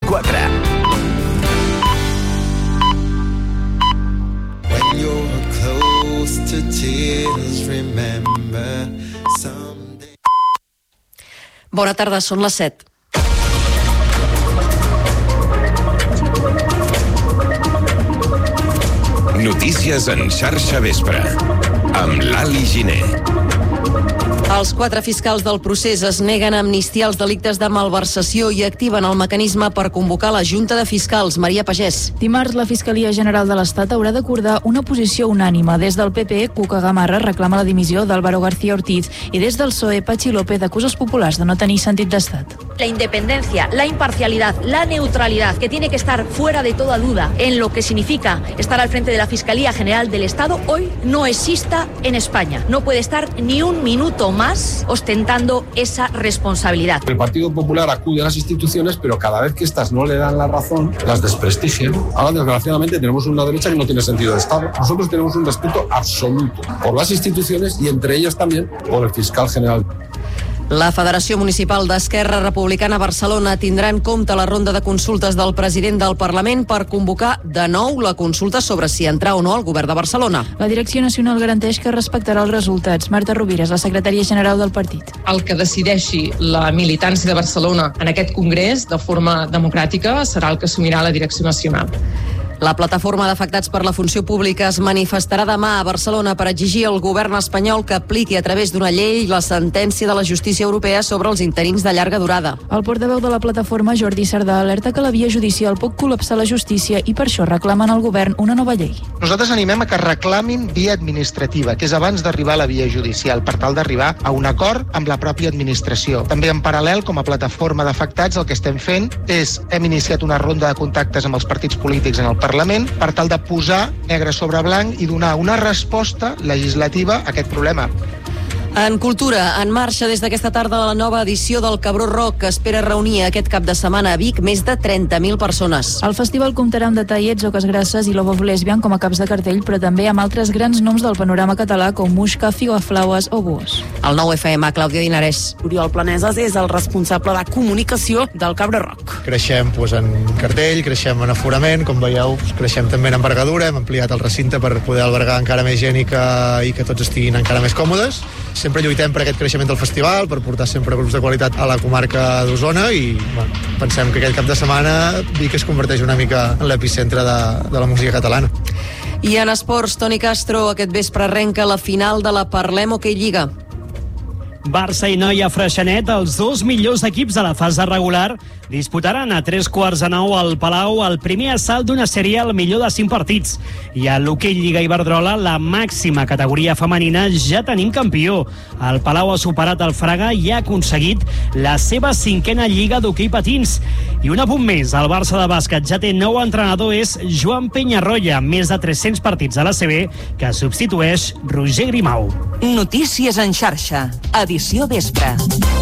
24. When you're close to tears, remember someday. Bona tarda, són les 7. Notícies en xarxa vespre, amb l'Ali Giner. Els 4 fiscals del procés es neguen a amnistiar els delictes de malversació i activen el mecanisme per convocar la Junta de Fiscals. Maria Pagès. Dimarts, la Fiscalia General de l'Estat haurà d'acordar una posició unànime. Des del PP, Cuca Gamarra reclama la dimissió d'Álvaro García Ortiz i des del PSOE, Patxi López acusa els populars de no tenir sentit d'estat. La independencia, la imparcialidad, la neutralidad, que tiene que estar fuera de toda duda en lo que significa estar al frente de la Fiscalía General del Estado, hoy no exista en España. No puede estar ni un minuto más ostentando esa responsabilidad. El Partido Popular acude a las instituciones, pero cada vez que estas no le dan la razón, las desprestigian. Ahora, desgraciadamente, tenemos una derecha que no tiene sentido de Estado. Nosotros tenemos un respeto absoluto por las instituciones y entre ellas también por el fiscal general. La Federació Municipal d'Esquerra Republicana Barcelona tindrà en compte la ronda de consultes del president del Parlament per convocar de nou la consulta sobre si entrar o no al govern de Barcelona. La Direcció Nacional garanteix que respectarà els resultats. Marta Rovira és la secretària general del partit. El que decideixi la militància de Barcelona en aquest congrés de forma democràtica serà el que assumirà la Direcció Nacional. La plataforma d'afectats per la funció pública es manifestarà demà a Barcelona per exigir al govern espanyol que apliqui a través d'una llei la sentència de la justícia europea sobre els interins de llarga durada. El portaveu de la plataforma, Jordi Sardà, alerta que la via judicial pot col·lapsar la justícia i per això reclamen al govern una nova llei. Nosaltres animem a que reclamin via administrativa, que és abans d'arribar a la via judicial, per tal d'arribar a un acord amb la pròpia administració. També en paral·lel, com a plataforma d'afectats, el que estem fent és hem iniciat una ronda de contactes amb els partits polítics en el Parlament per tal de posar negre sobre blanc i donar una resposta legislativa a aquest problema. En cultura, en marxa des d'aquesta tarda la nova edició del Cabró Rock, que espera reunir aquest cap de setmana a Vic més de 30.000 persones. El festival comptarà amb Detallets, Oques Grasses i Love of Lesbian com a caps de cartell, però també amb altres grans noms del panorama català com Muixca, Figaflaues o Buos. El 9FM, Clàudia Dinarès. Oriol Planeses és el responsable de comunicació del Cabró Rock. Creixem en cartell, creixem en aforament, com veieu, creixem també en envergadura, hem ampliat el recinte per poder albergar encara més gent i que tots estiguin encara més còmodes. Sempre lluitem per aquest creixement del festival, per portar sempre grups de qualitat a la comarca d'Osona i pensem que aquest cap de setmana Vic es converteix una mica en l'epicentre de la música catalana. I en esports, Toni Castro, aquest vespre arrenca la final de la Parlem Hockey Lliga. Barça i Noia Freixenet, els dos millors equips de la fase regular, disputaran a 8:45 al Palau el primer assalt d'una sèrie al millor de 5 partits. I a l'Hockey Lliga Iberdrola, la màxima categoria femenina, ja tenim campió. El Palau ha superat el Fraga i ha aconseguit la seva 5a Lliga d'hoquei patins. I un apunt més, el Barça de bàsquet ja té nou entrenador, és Joan Peñarroya, amb més de 300 partits a l'ACB, que substitueix Roger Grimau. Notícies en xarxa, edició vespre.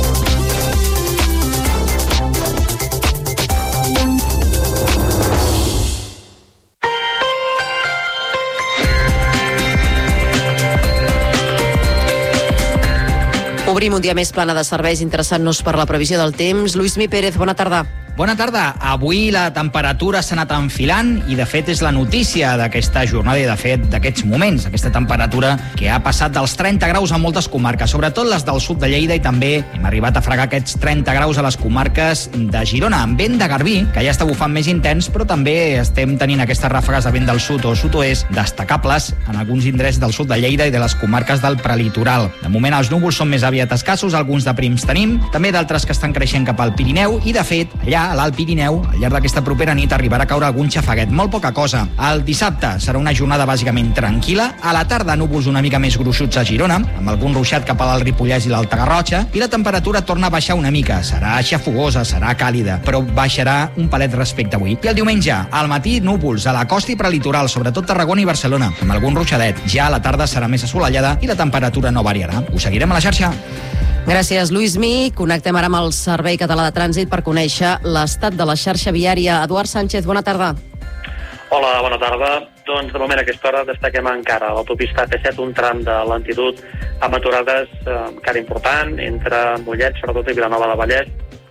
Obrim un dia més plana de serveis, interessant-nos per la previsió del temps. Lluís Mi Pérez, bona tarda. Bona tarda. Avui la temperatura s'ha anat enfilant i, de fet, és la notícia d'aquesta jornada i, de fet, d'aquests moments. Aquesta temperatura que ha passat dels 30 graus a moltes comarques, sobretot les del sud de Lleida, i també hem arribat a fregar aquests 30 graus a les comarques de Girona, amb vent de Garbí, que ja està bufant més intens, però també estem tenint aquestes ràfegues de vent del sud o sud-oest destacables en alguns indrets del sud de Lleida i de les comarques del prelitoral. De moment els núvols són més aviat escassos, alguns de prims tenim, també d'altres que estan creixent cap al Pirineu i, de fet, allà a l'Alt Pirineu, al llarg d'aquesta propera nit arribarà a caure algun xafaguet, molt poca cosa. El dissabte serà una jornada bàsicament tranquil·la, a la tarda núvols una mica més gruixuts a Girona, amb algun ruixat cap al Ripollès i l'Alta Garrotxa, i la temperatura torna a baixar una mica, serà xafogosa, serà càlida, però baixarà un palet respecte a avui. I el diumenge, al matí núvols a la costa i prelitoral, sobretot Tarragona i Barcelona, amb algun ruixadet. Ja a la tarda serà més assolellada i la temperatura no variarà. Us seguirem a la xarxa. Gràcies, Lluís Mi. Connectem ara amb el Servei Català de Trànsit per conèixer l'estat de la xarxa viària. Eduard Sánchez, bona tarda. Hola, bona tarda. Doncs de moment a aquesta hora destaquem encara l'autopista AP7, un tram de lentitud amb aturades encara important entre Mollet, sobretot i Vilanova de Vallès,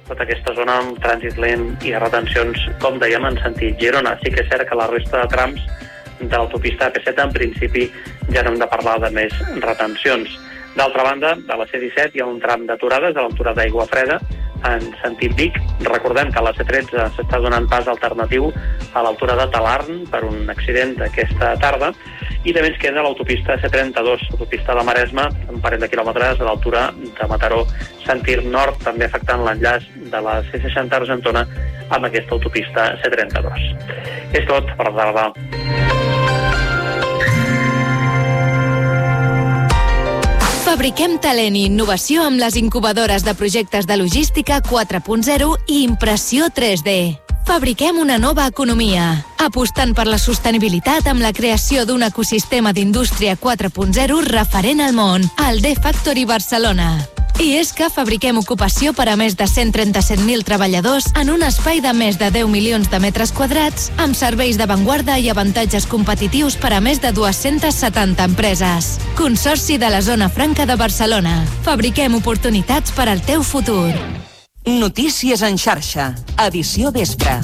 tota aquesta zona amb trànsit lent i retencions, com dèiem, en sentit Girona. Sí que és cert que la resta de trams de l'autopista AP7 en principi ja no hem de parlar de més retencions. D'altra banda, a la C-17 hi ha un tram d'aturades a l'altura d'Aigua Freda en sentit Vic. Recordem que a la C-13 s'està donant pas alternatiu a l'altura de Talarn per un accident d'aquesta tarda, i també ens queda l'autopista C-32, l'autopista de Maresme, un parell de quilòmetres a l'altura de Mataró, sentit nord, també afectant l'enllaç de la C-60 Argentona amb aquesta autopista C-32. És tot, per la tarda. Fabriquem talent i innovació amb les incubadores de projectes de logística 4.0 i impressió 3D. Fabriquem una nova economia, apostant per la sostenibilitat amb la creació d'un ecosistema d'indústria 4.0 referent al món, el D-Factory Barcelona. I és que fabriquem ocupació per a més de 137.000 treballadors en un espai de més de 10 milions de metres quadrats, amb serveis d'avantguarda i avantatges competitius per a més de 270 empreses. Consorci de la Zona Franca de Barcelona. Fabriquem oportunitats per al teu futur. Notícies en xarxa. Edició vespre.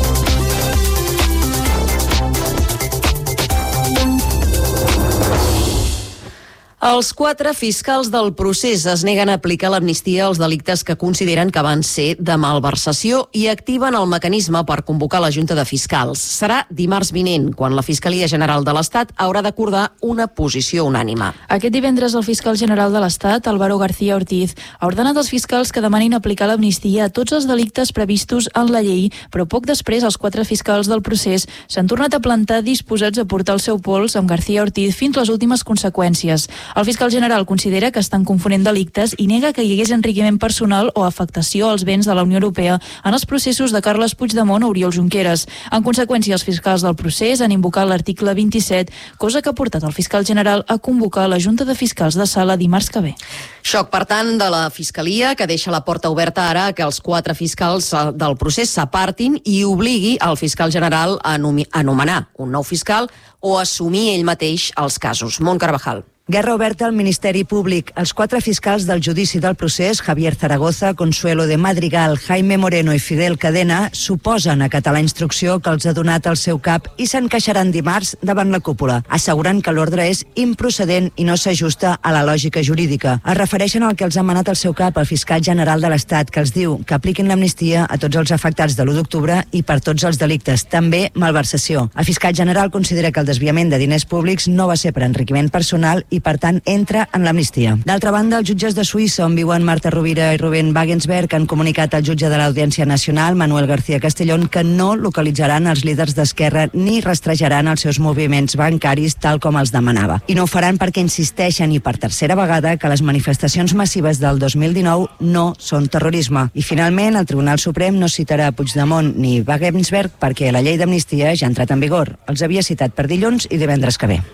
Els 4 fiscals del procés es neguen a aplicar l'amnistia als delictes que consideren que van ser de malversació i activen el mecanisme per convocar la Junta de Fiscals. Serà dimarts vinent, quan la Fiscalia General de l'Estat haurà d'acordar una posició unànime. Aquest divendres el fiscal general de l'Estat, Álvaro García Ortiz, ha ordenat als fiscals que demanin aplicar l'amnistia a tots els delictes previstos en la llei, però poc després els 4 fiscals del procés s'han tornat a plantar disposats a portar el seu pols amb García Ortiz fins les últimes conseqüències. El fiscal general considera que estan confonent delictes i nega que hi hagués enriquiment personal o afectació als béns de la Unió Europea en els processos de Carles Puigdemont o Oriol Junqueras. En conseqüència, els fiscals del procés han invocat l'article 27, cosa que ha portat el fiscal general a convocar la Junta de Fiscals de Sala dimarts que ve. Xoc, per tant, de la Fiscalia, que deixa la porta oberta ara que els 4 fiscals del procés s'apartin i obligui al fiscal general a anomenar un nou fiscal o assumir ell mateix els casos. Mont Carvajal. Guerra oberta al Ministeri Públic. Els 4 fiscals del judici del procés, Javier Zaragoza, Consuelo de Madrigal, Jaime Moreno i Fidel Cadena, suposen acatar la instrucció que els ha donat el seu cap i s'encaixaran dimarts davant la cúpula, assegurant que l'ordre és improcedent i no s'ajusta a la lògica jurídica. Es refereixen al que els ha manat el seu cap, el fiscal general de l'Estat, que els diu que apliquin l'amnistia a tots els afectats de l'1 d'octubre i per tots els delictes, també malversació. El fiscal general considera que el desviament de diners públics no va ser per enriquiment personal i per tant entra en l'amnistia. D'altra banda, els jutges de Suïssa, on viuen Marta Rovira i Rubén Wagensberg, han comunicat al jutge de l'Audiència Nacional, Manuel García Castellón, que no localitzaran els líders d'Esquerra ni rastrejaran els seus moviments bancaris tal com els demanava. I no ho faran perquè insisteixen, i per tercera vegada, que les manifestacions massives del 2019 no són terrorisme. I finalment, el Tribunal Suprem no citarà Puigdemont ni Wagensberg perquè la llei d'amnistia ja ha entrat en vigor. Els havia citat per dilluns i divendres que ve.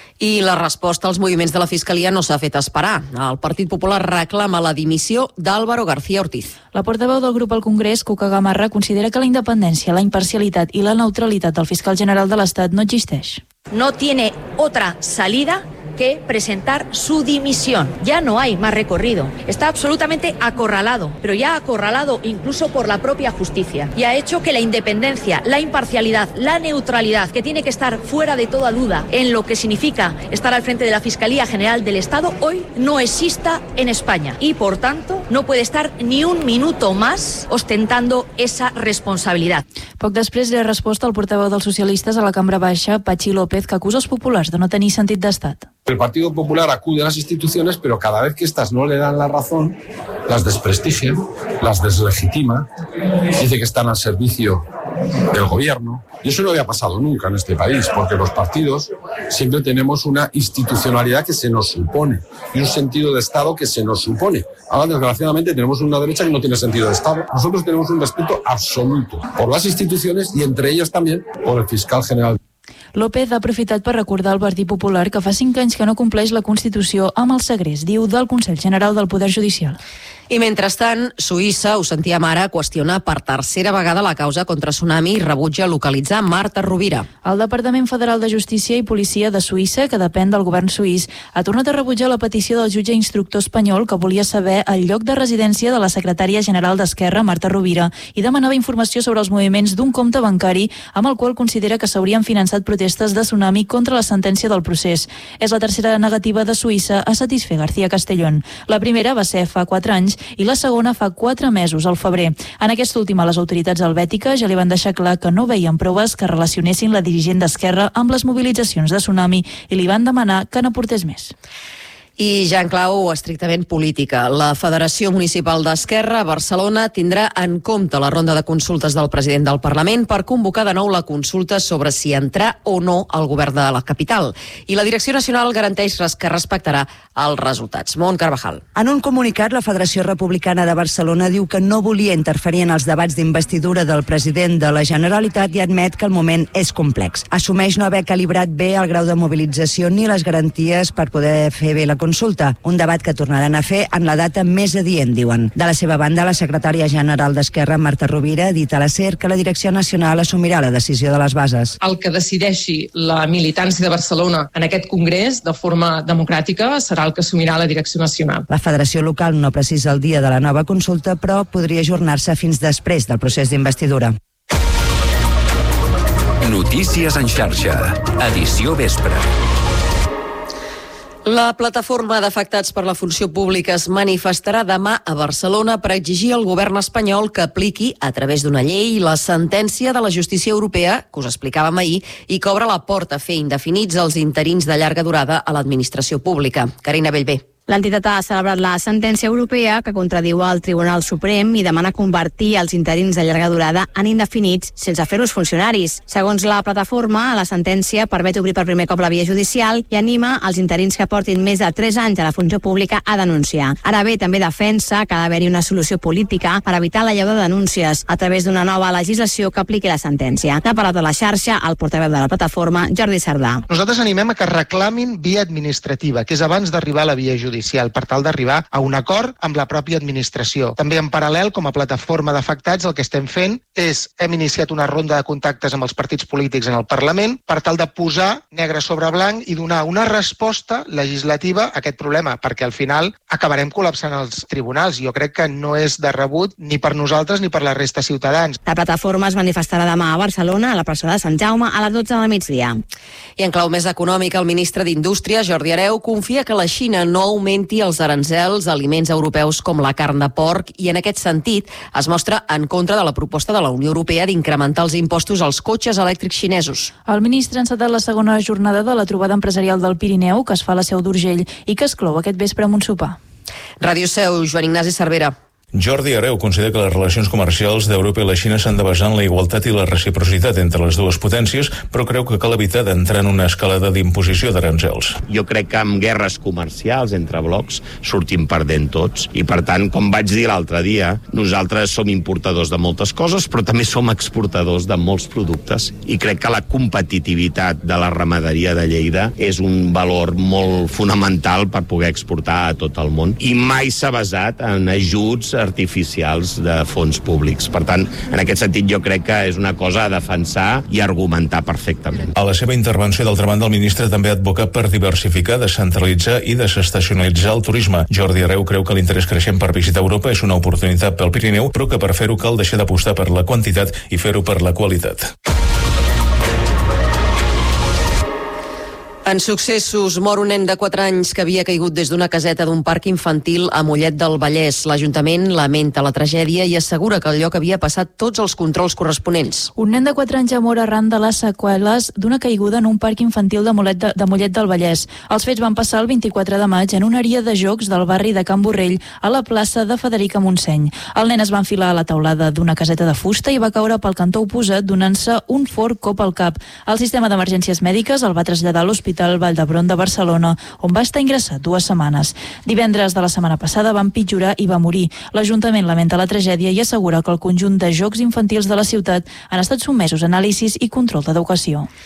I la resposta als moviments de la Fiscalia no s'ha fet esperar. El Partit Popular reclama la dimissió d'Álvaro García Ortiz. La portaveu del grup al Congrés, Cuca Gamarra, considera que la independència, la imparcialitat i la neutralitat del fiscal general de l'Estat no existeix. No tiene otra salida que presentar su dimisión. Ya no hay más recorrido. Está absolutamente acorralado, pero ya acorralado incluso por la propia justicia. Y ha hecho que la independencia, la imparcialidad, la neutralidad, que tiene que estar fuera de toda duda en lo que significa estar al frente de la Fiscalía General del Estado, hoy no exista en España. Y por tanto, no puede estar ni un minuto más ostentando esa responsabilidad. Poc després li ha respost el portaveu dels socialistes a la Cambra Baixa, Patxi López, que acusa els populars de no tenir sentit d'estat. El Partido Popular acude a las instituciones, pero cada vez que estas no le dan la razón, las desprestigia, las deslegitima, dice que están al servicio del gobierno. Y eso no había pasado nunca en este país, porque los partidos siempre tenemos una institucionalidad que se nos supone y un sentido de Estado que se nos supone. Ahora, desgraciadamente, tenemos una derecha que no tiene sentido de Estado. Nosotros tenemos un respeto absoluto por las instituciones y entre ellas también por el fiscal general. López ha aprofitat per recordar al Partit Popular que fa 5 anys que no compleix la Constitució amb el segrest, diu, del Consell General del Poder Judicial. I mentrestant, Suïssa, ho sentíem ara, qüestiona per tercera vegada la causa contra Tsunami i rebutja localitzar Marta Rovira. El Departament Federal de Justícia i Policia de Suïssa, que depèn del govern suís, ha tornat a rebutjar la petició del jutge instructor espanyol que volia saber el lloc de residència de la secretària general d'Esquerra, Marta Rovira, i demanava informació sobre els moviments d'un compte bancari amb el qual considera que s'haurien finançat protestes de Tsunami contra la sentència del procés. És la tercera negativa de Suïssa a satisfer García Castellón. La primera va ser fa 4 anys i la segona fa 4 mesos, al febrer. En aquesta última, les autoritats helvètiques ja li van deixar clar que no veien proves que relacionessin la dirigent d'Esquerra amb les mobilitzacions de Tsunami i li van demanar que n'aportés més. I ja en clau estrictament política, la Federació Municipal d'Esquerra a Barcelona tindrà en compte la ronda de consultes del president del Parlament per convocar de nou la consulta sobre si entrar o no al govern de la capital. I la Direcció Nacional garanteix que respectarà els resultats. Mont Carvajal. En un comunicat, la Federació Republicana de Barcelona diu que no volia interferir en els debats d'investidura del president de la Generalitat i admet que el moment és complex. Assumeix no haver calibrat bé el grau de mobilització ni les garanties per poder fer bé la consulta, un debat que tornaran a fer en la data més adient, diuen. De la seva banda, la secretària general d'Esquerra, Marta Rovira, ha dit a la SER que la Direcció Nacional assumirà la decisió de les bases. El que decideixi la militància de Barcelona en aquest congrés de forma democràtica serà el que assumirà la Direcció Nacional. La Federació Local no precisa el dia de la nova consulta, però podria ajornar-se fins després del procés d'investidura. Notícies en xarxa, edició vespre. La plataforma d'afectats per la funció pública es manifestarà demà a Barcelona per exigir al govern espanyol que apliqui, a través d'una llei, la sentència de la justícia europea, que us explicàvem ahir, i que obre la porta a fer indefinits els interins de llarga durada a l'administració pública. Carina Bellver. L'entitat ha celebrat la sentència europea que contradiu el Tribunal Suprem i demana convertir els interins de llarga durada en indefinits sense fer-los funcionaris. Segons la plataforma, la sentència permet obrir per primer cop la via judicial i anima els interins que portin més de 3 anys a la funció pública a denunciar. Ara bé, també defensa que ha d'haver-hi una solució política per evitar la llau de denúncies a través d'una nova legislació que apliqui la sentència. N'ha parlat a la xarxa el portaveu de la plataforma, Jordi Sardà. Nosaltres animem a que reclamin via administrativa, que és abans d'arribar a la via judicial, per tal d'arribar a un acord amb la pròpia administració. També en paral·lel, com a plataforma d'afectats, el que estem fent és hem iniciat una ronda de contactes amb els partits polítics en el Parlament per tal de posar negre sobre blanc i donar una resposta legislativa a aquest problema, perquè al final acabarem col·lapsant els tribunals. Jo crec que no és de rebut ni per nosaltres ni per la resta de ciutadans. La plataforma es manifestarà demà a Barcelona, a la plaça de Sant Jaume, a les 12 del migdia. I en clau més econòmica, el ministre d'Indústria, Jordi Hereu, confia que la Xina no augmenti els aranzels a aliments europeus com la carn de porc i en aquest sentit es mostra en contra de la proposta de la Unió Europea d'incrementar els impostos als cotxes elèctrics xinesos. El ministre ha encetat la segona jornada de la trobada empresarial del Pirineu, que es fa a la Seu d'Urgell i que es clou aquest vespre amb un sopar. Ràdio Seu, Joan Ignasi Cervera. Jordi Hereu considera que les relacions comercials d'Europa i la Xina s'han de basar en la igualtat i la reciprocitat entre les dues potències, però creu que cal evitar d'entrar en una escalada d'imposició d'aranzels. Jo crec que amb guerres comercials entre blocs sortim perdent tots i, per tant, com vaig dir l'altre dia, nosaltres som importadors de moltes coses, però també som exportadors de molts productes i crec que la competitivitat de la ramaderia de Lleida és un valor molt fonamental per poder exportar a tot el món i mai s'ha basat en ajuts artificials de fons públics. Per tant, en aquest sentit jo crec que és una cosa a defensar i argumentar perfectament. A la seva intervenció, d'altra banda, el ministre també advoca per diversificar, descentralitzar i desestacionalitzar el turisme. Jordi Hereu creu que l'interès creixent per visitar Europa és una oportunitat pel Pirineu, però que per fer-ho cal deixar d'apostar per la quantitat i fer-ho per la qualitat. En successos, mor un nen de 4 anys que havia caigut des d'una caseta d'un parc infantil a Mollet del Vallès. L'Ajuntament lamenta la tragèdia i assegura que el lloc havia passat tots els controls corresponents. Un nen de 4 anys ja mor arran de les seqüeles d'una caiguda en un parc infantil de Mollet del Vallès. Els fets van passar el 24 de maig en una àrea de jocs del barri de Can Borrell, a la plaça de Federica Montseny. El nen es va enfilar a la teulada d'una caseta de fusta i va caure pel cantó oposat, donant-se un fort cop al cap. El sistema d'emergències mèdiques el va traslladar a l'Hospital Vall d'Hebron de Barcelona, on va estar ingressat 2 setmanes. Divendres de la setmana passada va empitjorar i va morir. L'Ajuntament lamenta la tragèdia i assegura que el conjunt de jocs infantils de la ciutat han estat sotmesos a anàlisis i control d'educació.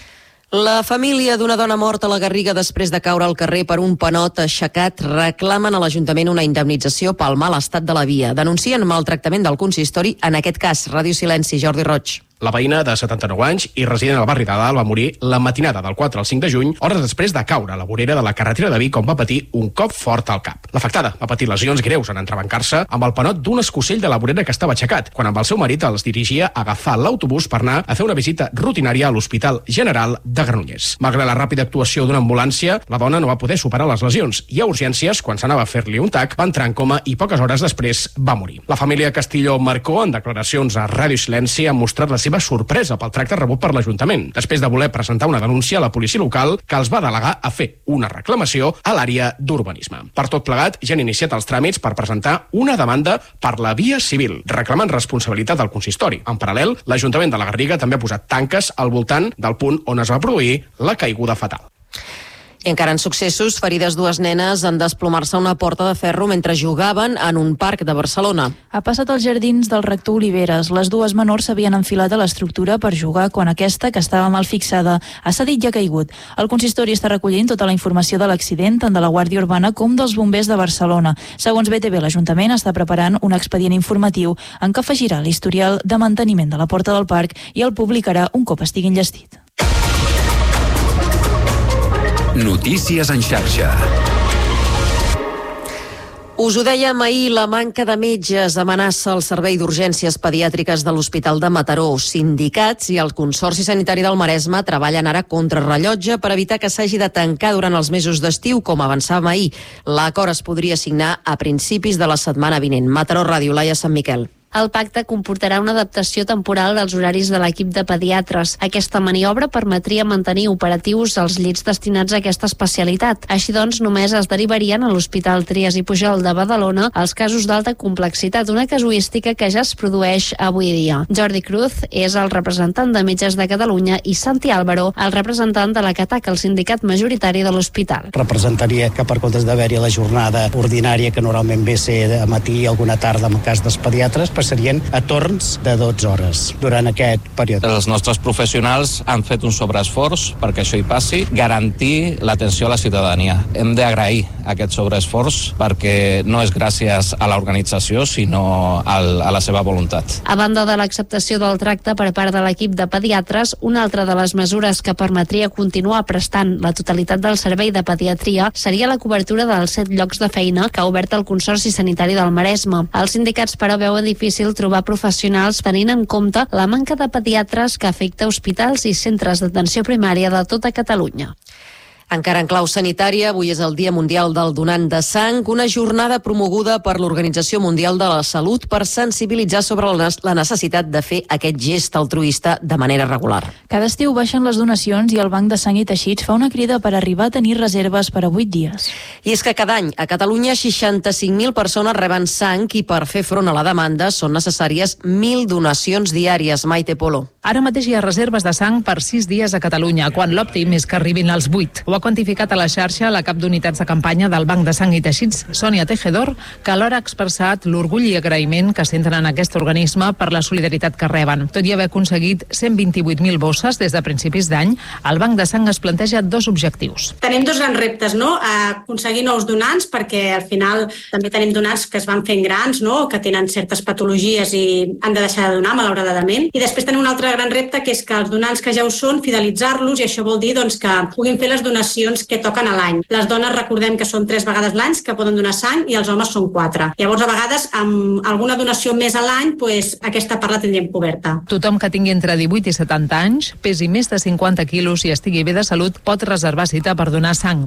La família d'una dona morta a la Garriga després de caure al carrer per un panot aixecat reclamen a l'Ajuntament una indemnització pel mal estat de la via. Denuncien maltractament del consistori, en aquest cas, Ràdio Silenci, Jordi Roig. La veïna de 79 anys i resident al barri de Dalt va morir la matinada del 4 al 5 de juny, hores després de caure a la vorera de la carretera de Vic, on va patir un cop fort al cap. L'afectada va patir lesions greus en entrebancar-se amb el panot d'un escocell de la vorera que estava aixecat, quan amb el seu marit els dirigia a agafar l'autobús per anar a fer una visita rutinària a l'Hospital General de Granollers. Malgrat la ràpida actuació d'una ambulància, la dona no va poder superar les lesions i a urgències, quan s'anava a fer-li un tac, va entrar en coma i poques hores després va morir. La família Castillo-Marcó, en declaracions a Ràdio Silenci, ha mostrat la seva sorpresa pel tracte rebut per l'Ajuntament, després de voler presentar una denúncia a la policia local que els va delegar a fer una reclamació a l'àrea d'urbanisme. Per tot plegat, ja han iniciat els tràmits per presentar una demanda per la via civil, reclamant responsabilitat al consistori. En paral·lel, l'Ajuntament de la Garriga també ha posat tanques al voltant del punt on es va produir la caiguda fatal. I encara en successos, ferides dues nenes en desplomar-se una porta de ferro mentre jugaven en un parc de Barcelona. Ha passat als jardins del rector Oliveres. Les dues menors s'havien enfilat a l'estructura per jugar quan aquesta, que estava mal fixada, ha cedit i ha caigut. El consistori està recollint tota la informació de l'accident, tant de la Guàrdia Urbana com dels bombers de Barcelona. Segons BTV, l'Ajuntament està preparant un expedient informatiu en què afegirà l'historial de manteniment de la porta del parc i el publicarà un cop estigui enllestit. Notícies en xarxa. Us ho dèiem ahir, la manca de metges amenaça el servei d'urgències pediàtriques de l'Hospital de Mataró. Sindicats i el Consorci Sanitari del Maresme treballen ara contrarrellotge per evitar que s'hagi de tancar durant els mesos d'estiu, com avançàvem ahir. L'acord es podria signar a principis de la setmana vinent. Mataró Ràdio, Laia Sant Miquel. El pacte comportarà una adaptació temporal dels horaris de l'equip de pediatres. Aquesta maniobra permetria mantenir operatius els llits destinats a aquesta especialitat. Així doncs, només es derivarien a l'Hospital Trias i Pujol de Badalona els casos d'alta complexitat, una casuística que ja es produeix avui dia. Jordi Cruz és el representant de Metges de Catalunya i Santi Álvaro, el representant de la CATAC, el sindicat majoritari de l'hospital. Representaria que per comptes d'haver-hi la jornada ordinària, que normalment ve ser a matí i alguna tarda en el cas dels pediatres, serien a torns de 12 hores durant aquest període. Els nostres professionals han fet un sobreesforç perquè això hi passi, garantir l'atenció a la ciutadania. Hem d'agrair aquest sobreesforç perquè no és gràcies a l'organització, sinó a la seva voluntat. A banda de l'acceptació del tracte per part de l'equip de pediatres, una altra de les mesures que permetria continuar prestant la totalitat del servei de pediatria seria la cobertura dels 7 llocs de feina que ha obert el Consorci Sanitari del Maresme. Els sindicats, però, veuen difícil trobar professionals tenint en compte la manca de pediatres que afecta hospitals i centres d'atenció primària de tota Catalunya. Encara en clau sanitària, avui és el Dia Mundial del Donant de Sang, una jornada promoguda per l'Organització Mundial de la Salut per sensibilitzar sobre la necessitat de fer aquest gest altruista de manera regular. Cada estiu baixen les donacions i el Banc de Sang i Teixits fa una crida per arribar a tenir reserves per a 8 dies. I és que cada any a Catalunya 65.000 persones reben sang i per fer front a la demanda són necessàries 1.000 donacions diàries. Maite Polo. Ara mateix hi ha reserves de sang per 6 dies a Catalunya, quan l'òptim és que arribin als 8. Ho ha quantificat a la xarxa la cap d'unitats de campanya del Banc de Sang i Teixits, Sònia Tejedor, que alhora ha expressat l'orgull i agraïment que senten en aquest organisme per la solidaritat que reben. Tot i haver aconseguit 128.000 bosses des de principis d'any, el Banc de Sang es planteja 2 objectius. Tenim 2 grans reptes, no? Aconseguir nous donants, perquè al final també tenim donants que es van fent grans, no? Que tenen certes patologies i han de deixar de donar, malauradament. I després tenim un altre gran repte, que és que els donants que ja ho són, fidelitzar-los, i això vol dir doncs, que puguin fer les donacions que toquen a l'any. Les dones, recordem que són 3 vegades l'any que poden donar sang i els homes són 4. Llavors, a vegades, amb alguna donació més a l'any, doncs, aquesta part la tindríem coberta. Tothom que tingui entre 18 i 70 anys, pesi més de 50 quilos i estigui bé de salut, pot reservar cita per donar sang.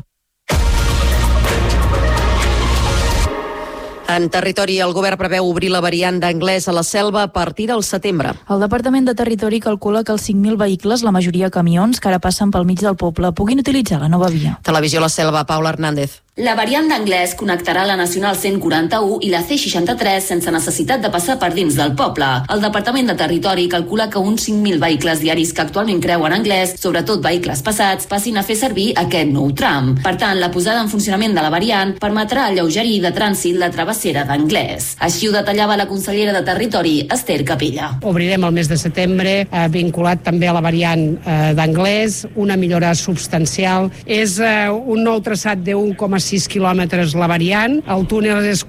En territori, el govern preveu obrir la variant d'anglès a la Selva a partir del setembre. El Departament de Territori calcula que els 5.000 vehicles, la majoria camions, que ara passen pel mig del poble, puguin utilitzar la nova via. Televisió La Selva, Paula Hernández. La variant d'Anglès connectarà la Nacional 141 i la C63 sense necessitat de passar per dins del poble. El Departament de Territori calcula que uns 5.000 vehicles diaris que actualment creuen Anglès, sobretot vehicles passats, passin a fer servir aquest nou tram. Per tant, la posada en funcionament de la variant permetrà alleugerir de trànsit la travessera d'Anglès. Així ho detallava la consellera de Territori, Esther Capella. Obrirem el mes de setembre, vinculat també a la variant d'Anglès, una millora substancial. És un nou traçat de 1,6 quilòmetres la variant, el túnel és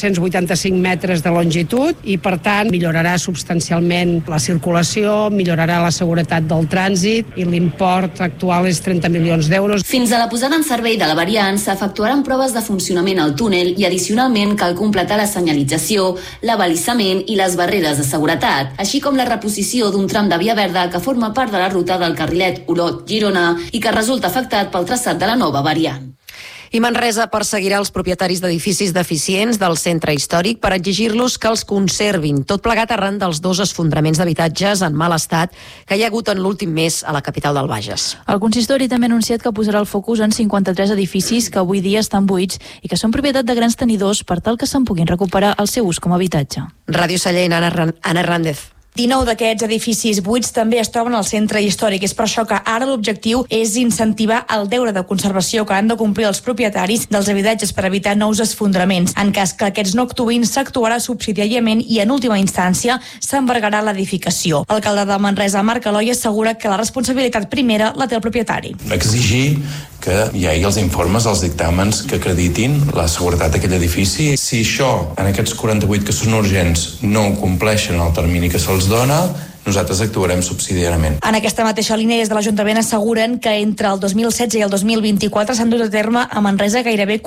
485 metres de longitud i, per tant, millorarà substancialment la circulació, millorarà la seguretat del trànsit i l'import actual és 30 milions d'euros. Fins a la posada en servei de la variant s'efectuaran proves de funcionament al túnel i, addicionalment, cal completar la senyalització, l'abalisament i les barreres de seguretat, així com la reposició d'un tram de via verda que forma part de la ruta del carrilet Olot-Girona i que resulta afectat pel traçat de la nova variant. I Manresa perseguirà els propietaris d'edificis deficients del centre històric per exigir-los que els conservin, tot plegat arran dels 2 esfondraments d'habitatges en mal estat que hi ha hagut en l'últim mes a la capital del Bages. El consistori també ha anunciat que posarà el focus en 53 edificis que avui dia estan buits i que són propietat de grans tenidors per tal que se'n puguin recuperar el seu ús com a habitatge. Ràdio Sallent, Anna Hernández. 19 d'aquests edificis buits també es troben al centre històric. És per això que ara l'objectiu és incentivar el deure de conservació que han de complir els propietaris dels habitatges per evitar nous esfondraments. En cas que aquests no actuïn, s'actuarà subsidiàriament i, en última instància, s'embargarà l'edificació. L'alcalde de Manresa, Marc Eloi, assegura que la responsabilitat primera la té el propietari. Exigir que hi hagi els informes, els dictàmens que acreditin la seguretat d'aquell edifici. Si això, en aquests 48 que són urgents, no ho compleixen el termini que se'ls dona, nosaltres actuarem subsidiàriament. En aquesta mateixa línia, des de l'Ajuntament asseguren que entre el 2016 i el 2024 s'han dut a terme a Manresa gairebé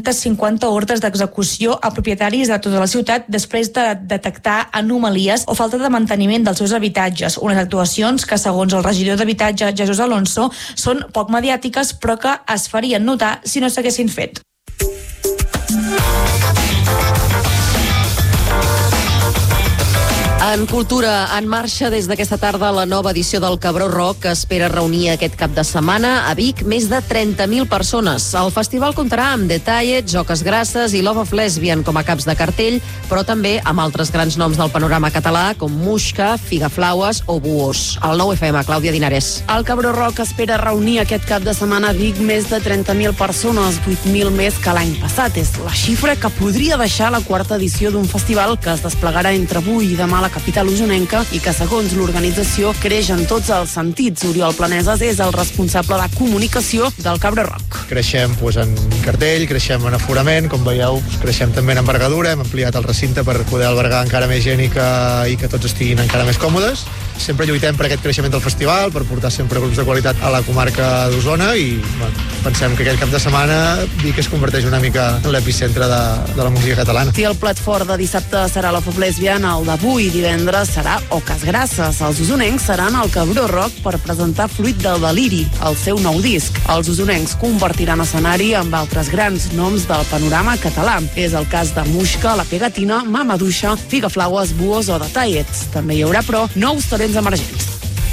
450 ordres d'execució a propietaris de tota la ciutat després de detectar anomalies o falta de manteniment dels seus habitatges. Unes actuacions que, segons el regidor d'habitatge, Jesús Alonso, són poc mediàtiques però que es farien notar si no s'haguessin fet. En cultura, en marxa des d'aquesta tarda la nova edició del Cabró Rock, que espera reunir aquest cap de setmana a Vic més de 30.000 persones. El festival comptarà amb The Tiet, Joques Grasses i Love of Lesbian com a caps de cartell, però també amb altres grans noms del panorama català com Muixca, Figaflaues o Buós. El 9FM, Clàudia Dinarès. El Cabró Rock espera reunir aquest cap de setmana a Vic més de 30.000 persones, 8.000 més que l'any passat. És la xifra que podria deixar la quarta edició d'un festival que es desplegarà entre avui i demà a la capital usonenca i que, segons l'organització, creix en tots els sentits. Oriol Planeses és el responsable de comunicació del Cabró Rock. Creixem en cartell, creixem en aforament, com veieu, creixem també en envergadura, hem ampliat el recinte per poder albergar encara més gent i que tots estiguin encara més còmodes. Sempre lluitem per aquest creixement del festival, per portar sempre grups de qualitat a la comarca d'Osona i pensem que aquell cap de setmana Vic es converteix una mica en l'epicentre de la música catalana. Si el plat fort de dissabte serà Love of Lesbian, el d'avui divendres serà Oques Grasses. Els usonencs seran al Cabró Rock per presentar Fruit del Deliri, el seu nou disc. Els usonencs compartiran escenari amb altres grans noms del panorama català. És el cas de Muixca, La Pegatina, Mamaduixa, Figaflaues, Buós o The Tiets. També hi haurà, però, nous talents emergents.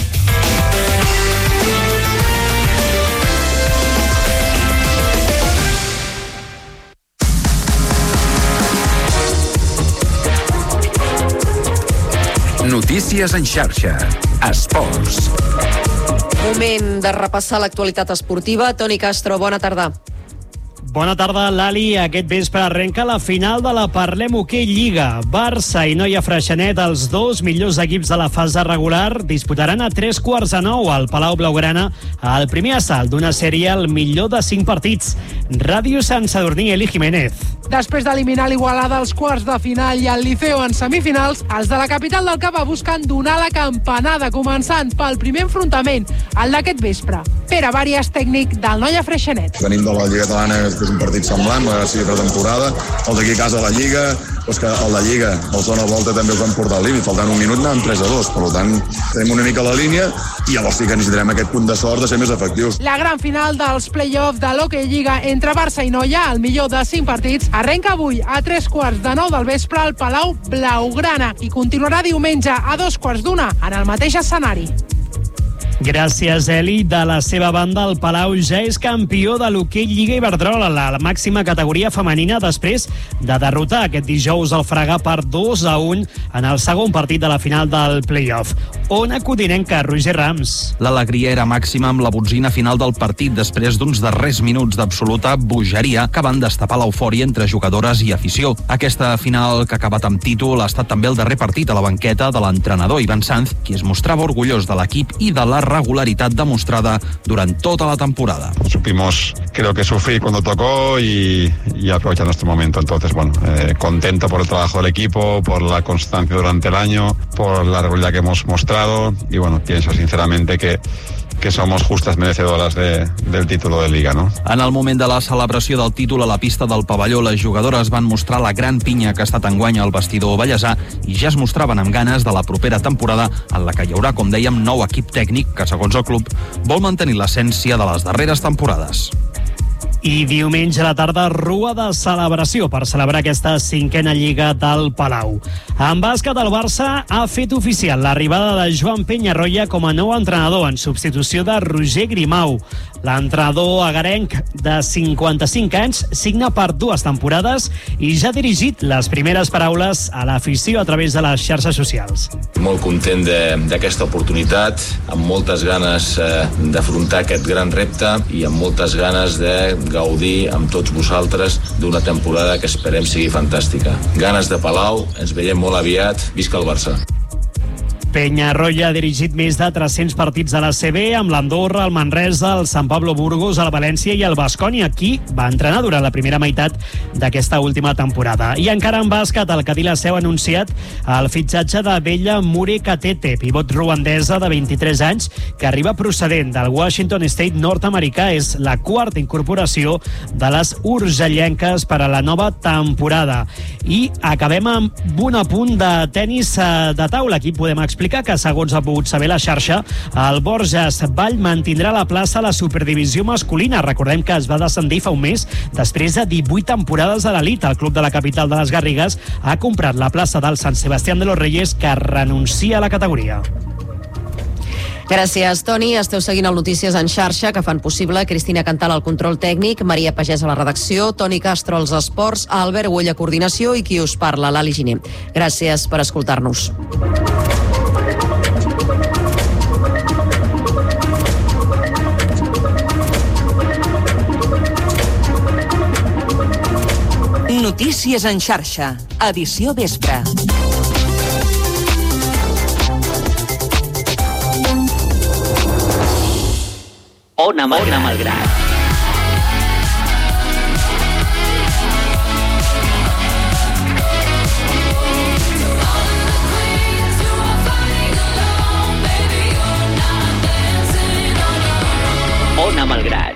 Notícies en xarxa. Esports. Moment de repassar l'actualitat esportiva. Toni Castro, bona tarda. Bona tarda, Lali. Aquest vespre arrenca la final de la Parlem Hoquei Lliga. Barça i Noia Freixenet, els dos millors equips de la fase regular, disputaran a 8:45 al Palau Blaugrana el primer assalt d'una sèrie al millor de 5 partits. Ràdio Sant Sadurní, Eli Jiménez. Després d'eliminar l'Igualada als quarts de final i el Liceo en semifinals, els de la capital del Cap busquen donar la campanada, començant pel primer enfrontament, el d'aquest vespre. Pere Bàries, tècnic del Noia Freixenet. Venim de la Lliga Catalana, que és un partit semblant, la sigui pretemporada, el d'aquí a casa a la Lliga, doncs que el de Lliga, el zona volta també us van portar al límit, faltant un minut anàvem 3-2, per tant, tenim una mica la línia i llavors sí que necessitarem aquest punt de sort de ser més efectius. La gran final dels play-offs de l'Hoquei Lliga entre Barça i Noia, el millor de 5 partits, arrenca avui a 9:15 del vespre al Palau Blaugrana i continuarà diumenge a 2:15 en el mateix escenari. Gràcies, Eli. De la seva banda, el Palau ja és campió de l'hoquei Lliga Iberdrola, la màxima categoria femenina, després de derrotar aquest dijous el Fraga per 2-1 en el segon partit de la final del play-off. Ona codinenca, Roger Rams. L'alegria era màxima amb la botzina final del partit després d'uns darrers minuts d'absoluta bogeria que van destapar l'eufòria entre jugadores i afició. Aquesta final, que ha acabat amb títol, ha estat també el darrer partit a la banqueta de l'entrenador Ivan Sanz, qui es mostrava orgullós de l'equip i de la regularitat demostrada durant tota la temporada. Supimos, creo que sufrir cuando tocó y aprovechar nuestro momento. Entonces, contento por el trabajo del equipo, por la constancia durante el año, por la regularidad que hemos mostrado y pienso sinceramente que somos justas merecedoras del título de Liga, ¿no? En el moment de la celebració del títol a la pista del pavelló, les jugadores van mostrar la gran pinya que ha estat enguany al vestidor ballesà i ja es mostraven amb ganes de la propera temporada en la que hi haurà, com dèiem, nou equip tècnic que, segons el club, vol mantenir l'essència de les darreres temporades. I diumenge a la tarda, rua de celebració per celebrar aquesta 5a Lliga del Palau. En bàsquet, el Barça ha fet oficial l'arribada de Joan Peñarroya com a nou entrenador en substitució de Roger Grimau. L'entrenador agarenc de 55 anys signa per 2 temporades i ja ha dirigit les primeres paraules a l'afició a través de les xarxes socials. Molt content d'aquesta oportunitat, amb moltes ganes d'afrontar aquest gran repte i amb moltes ganes de gaudir amb tots vosaltres d'una temporada que esperem sigui fantàstica. Ganes de Palau, ens veiem molt aviat. Visca el Barça. Peñarroya ha dirigit més de 300 partits a la CB, amb l'Andorra, el Manresa, el Sant Pablo Burgos, el València i el Baskonia. Aquí va entrenar durant la primera meitat d'aquesta última temporada. I encara en bàsquet, el Cadí la Seu ha anunciat el fitxatge de Bella Mure Katete, pivot ruandesa de 23 anys, que arriba procedent del Washington State nord-americà. És la quarta incorporació de les urgellenques per a la nova temporada. I acabem amb un apunt de tenis de taula. Aquí podem explicar que, segons ha pogut saber la xarxa, el Borges Vall mantindrà la plaça a la superdivisió masculina. Recordem que es va descendir fa un mes després de 18 temporades a l'elit. El club de la capital de les Garrigues ha comprat la plaça del Sant Sebastián de los Reyes, que renuncia a la categoria. Gràcies, Toni. Esteu seguint el Notícies en xarxa, que fan possible Cristina Cantal al control tècnic, Maria Pagès a la redacció, Toni Castro als esports, Albert Güell a coordinació i qui us parla, Lali Giner. Gràcies per escoltar-nos. Notícies en xarxa, edició vespre. Ona Malgrat. Ona Malgrat.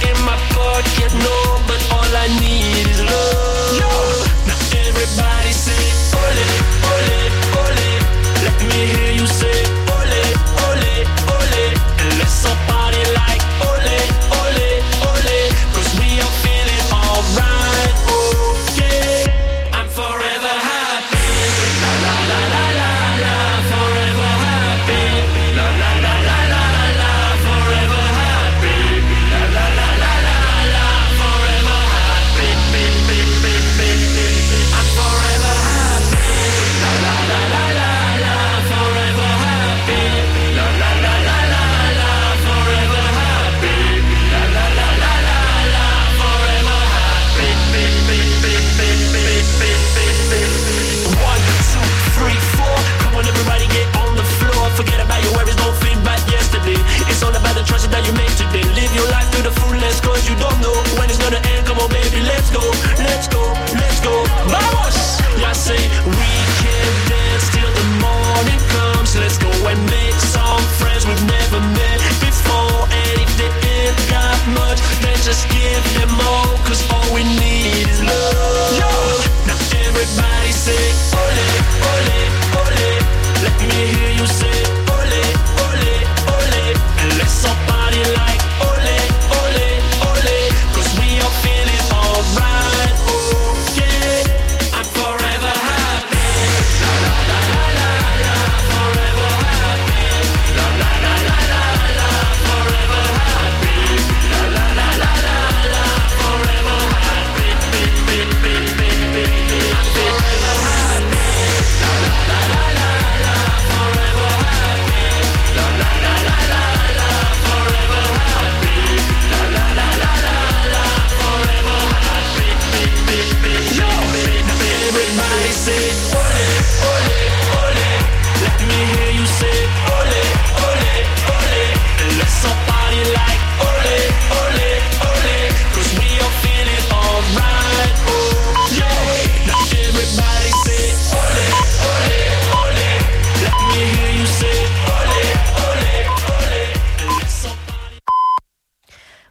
Everybody say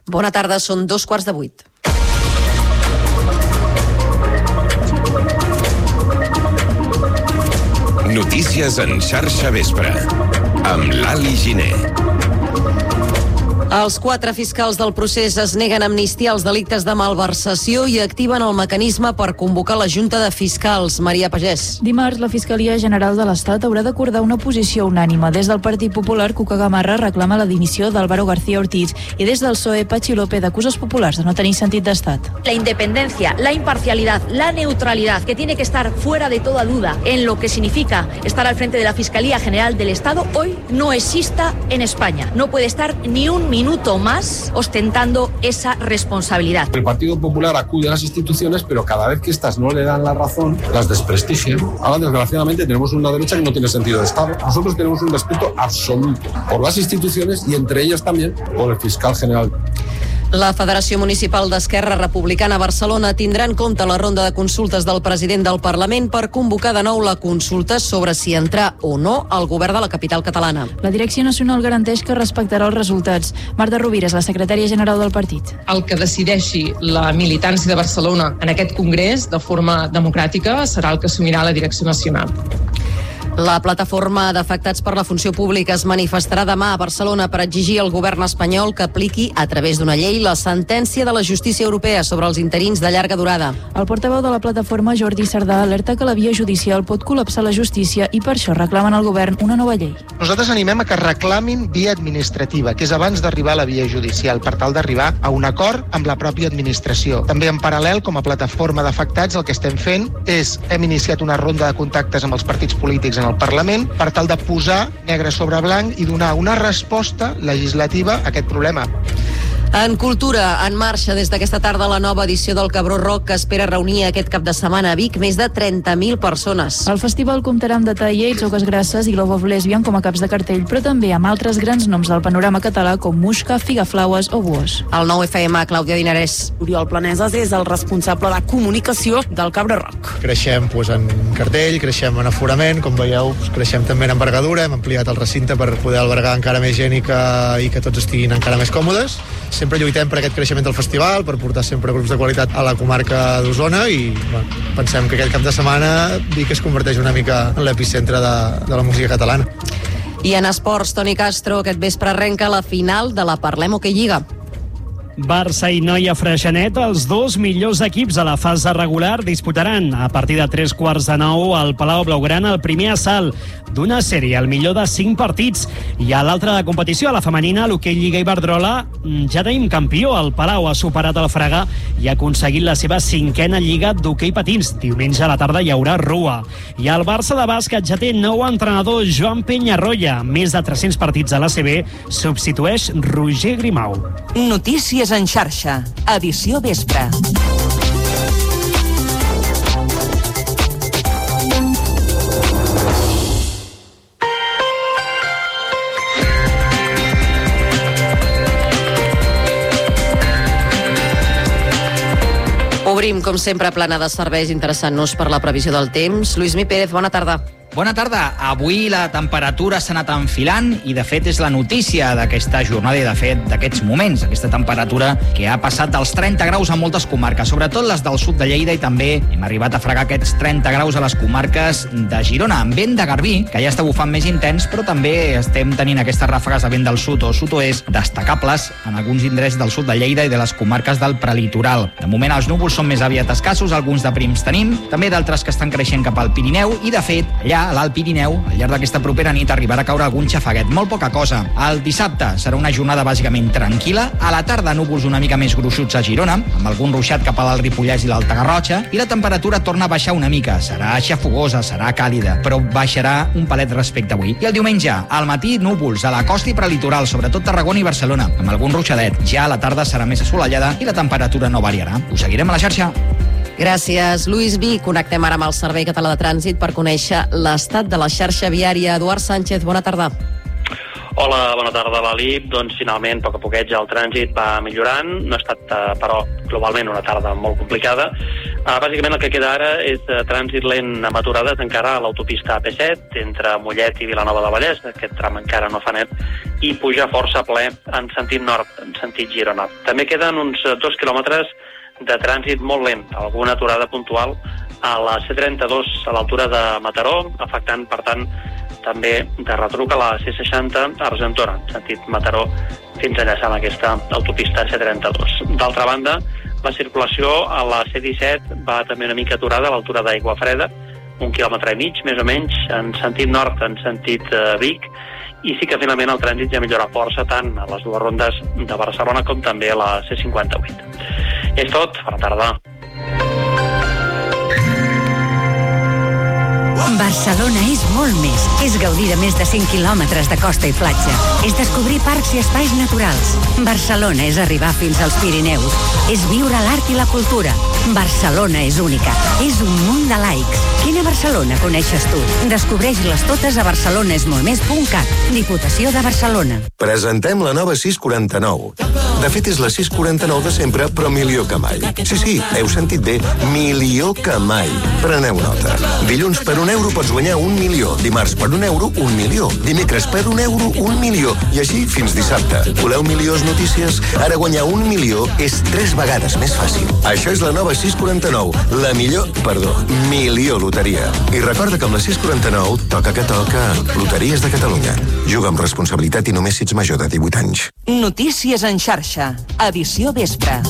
Bona tarda, són 7:15. Notícies en xarxa vespre, amb Lali Giner. Els 4 fiscals del procés es neguen a amnistiar els delictes de malversació i activen el mecanisme per convocar la Junta de Fiscals. Maria Pagès. Dimarts, la Fiscalia General de l'Estat haurà d'acordar una posició unànime. Des del Partit Popular, Cuca Gamarra reclama la dimissió d'Álvaro García Ortiz i des del PSOE, Patxi López acusa els populars de no tenir sentit d'estat. La independencia, la imparcialidad, la neutralidad, que tiene que estar fuera de toda duda en lo que significa estar al frente de la Fiscalía General del Estado, hoy no exista en España. No puede estar ni un minuto más ostentando esa responsabilidad. El Partido Popular acude a las instituciones, pero cada vez que estas no le dan la razón, las desprestigian. Ahora, desgraciadamente, tenemos una derecha que no tiene sentido de Estado. Nosotros tenemos un respeto absoluto por las instituciones y entre ellas también por el fiscal general. La Federació Municipal d'Esquerra Republicana a Barcelona tindrà en compte la ronda de consultes del president del Parlament per convocar de nou la consulta sobre si entrar o no al govern de la capital catalana. La Direcció Nacional garanteix que respectarà els resultats. Marta Rovira és la secretària general del partit. El que decideixi la militància de Barcelona en aquest congrés de forma democràtica serà el que assumirà la Direcció Nacional. La plataforma d'afectats per la funció pública es manifestarà demà a Barcelona per exigir al govern espanyol que apliqui a través d'una llei la sentència de la justícia europea sobre els interins de llarga durada. El portaveu de la plataforma, Jordi Sardà, alerta que la via judicial pot col·lapsar la justícia i per això reclamen al govern una nova llei. Nosaltres animem a que reclamin via administrativa, que és abans d'arribar a la via judicial, per tal d'arribar a un acord amb la pròpia administració. També en paral·lel, com a plataforma d'afectats, el que estem fent és hem iniciat una ronda de contactes amb els partits polítics en el Parlament per tal de posar negre sobre blanc i donar una resposta legislativa a aquest problema. En cultura, en marxa des d'aquesta tarda la nova edició del Cabró Rock, que espera reunir aquest cap de setmana a Vic més de 30.000 persones. El festival comptarà amb Data Yates, Oques Grasses i Love of Lesbian com a caps de cartell, però també amb altres grans noms del panorama català com Muixca, Figaflaues o Buos. El 9FM, Clàudia Dinarès. Oriol Planeses és el responsable de comunicació del Cabró Rock. Creixem en cartell, creixem en aforament, com veieu, creixem també en envergadura, hem ampliat el recinte per poder albergar encara més gent i que tots estiguin encara més còmodes. Sempre lluitem per aquest creixement del festival, per portar sempre grups de qualitat a la comarca d'Osona i pensem que aquest cap de setmana Vic es converteix una mica en l'epicentre de la música catalana. I en esports, Toni Castro, aquest vespre arrenca la final de la Parlem Hoquei Lliga. Barça i Noia Freixenet, els dos millors equips a la fase regular, disputaran a partir de 8:45 al Palau Blaugrana el primer assalt d'una sèrie, el millor de 5 partits. I a l'altra de competició, a la femenina, l'Hoquei Lliga Iberdrola, ja tenim campió. El Palau ha superat el Fraga i ha aconseguit la seva 5a lliga d'hoquei patins. Diumenge a la tarda hi haurà rua. I el Barça de bàsquet ja té nou entrenador, Joan Peñarroya. Més de 300 partits a l'ACB, substitueix Roger Grimau. Notícies en xarxa, edició vespre. Obrim, com sempre, plana de serveis, interessant-nos per la previsió del temps. Lluís Mi Pérez, bona tarda. Bona tarda. Avui la temperatura s'ha anat enfilant i, de fet, és la notícia d'aquesta jornada i, de fet, d'aquests moments. Aquesta temperatura que ha passat dels 30 graus a moltes comarques, sobretot les del sud de Lleida, i també hem arribat a fregar aquests 30 graus a les comarques de Girona, amb vent de Garbí, que ja està bufant més intens, però també estem tenint aquestes ràfegues de vent del sud o sud-oest destacables en alguns indrets del sud de Lleida i de les comarques del prelitoral. De moment els núvols són més aviat escassos, alguns de prims tenim, també d'altres que estan creixent cap al Pirineu i, de fet, allà a l'Alt Pirineu, al llarg d'aquesta propera nit arribarà a caure algun xafaguet, molt poca cosa. El dissabte serà una jornada bàsicament tranquil·la, a la tarda núvols una mica més gruixuts a Girona, amb algun ruixat cap a l'Alt Ripollès i l'Alta Garrotxa, i la temperatura torna a baixar una mica, serà xafogosa, serà càlida, però baixarà un palet respecte avui. I el diumenge, al matí, núvols a la costa i prelitoral, sobretot Tarragona i Barcelona, amb algun ruixadet. Ja a la tarda serà més assolellada i la temperatura no variarà. Us seguirem a la xarxa. Gràcies, Lluís Vi. Connectem ara amb el Servei Català de Trànsit per conèixer l'estat de la xarxa viària. Eduard Sánchez, bona tarda. Hola, bona tarda, Lali. Doncs finalment, a poc a poquet, ja el trànsit va millorant. No ha estat, però, globalment una tarda molt complicada. Bàsicament el que queda ara és trànsit lent amb aturades encara a l'autopista AP7, entre Mollet i Vilanova del Vallès. Aquest tram encara no fa net. I puja força ple en sentit nord, en sentit Girona. També queden uns 2 quilòmetres de trànsit molt lent, alguna aturada puntual a la C32 a l'altura de Mataró, afectant, per tant, també de retruc a la C60 a Argentona, en sentit Mataró, fins a enllaçar amb aquesta autopista C32. D'altra banda, la circulació a la C17 va també una mica aturada a l'altura d'Aigua Freda, 1,5 quilòmetres, més o menys, en sentit nord, en sentit Vic, i sí que finalment el trànsit ja millora força tant a les dues rondes de Barcelona com també a la C58. És tot, bona tarda. Barcelona és molt més. És gaudir de més de 100 quilòmetres de costa i platja. És descobrir parcs i espais naturals. Barcelona és arribar fins als Pirineus. És viure l'art i la cultura. Barcelona és única. És un munt de likes. Quina Barcelona coneixes tu? Descobreix-les totes a barcelonesmoltmés.cat. Diputació de Barcelona. Presentem la nova 649. De fet, és la 649 de sempre, però millor que mai. Sí, heu sentit bé, millor que mai. Preneu nota. Dilluns per €1 pots guanyar 1 milió. Dimarts per €1, 1 milió. Dimecres per €1, 1 milió. I així fins dissabte. Voleu millors notícies? Ara guanyar 1 milió és 3 vegades més fàcil. Això és la nova 649. La millor loteria. I recorda que amb la 649 toca que toca. Loteries de Catalunya. Juga amb responsabilitat i només si ets major de 18 anys. Notícies en xarxa. Edició vespre.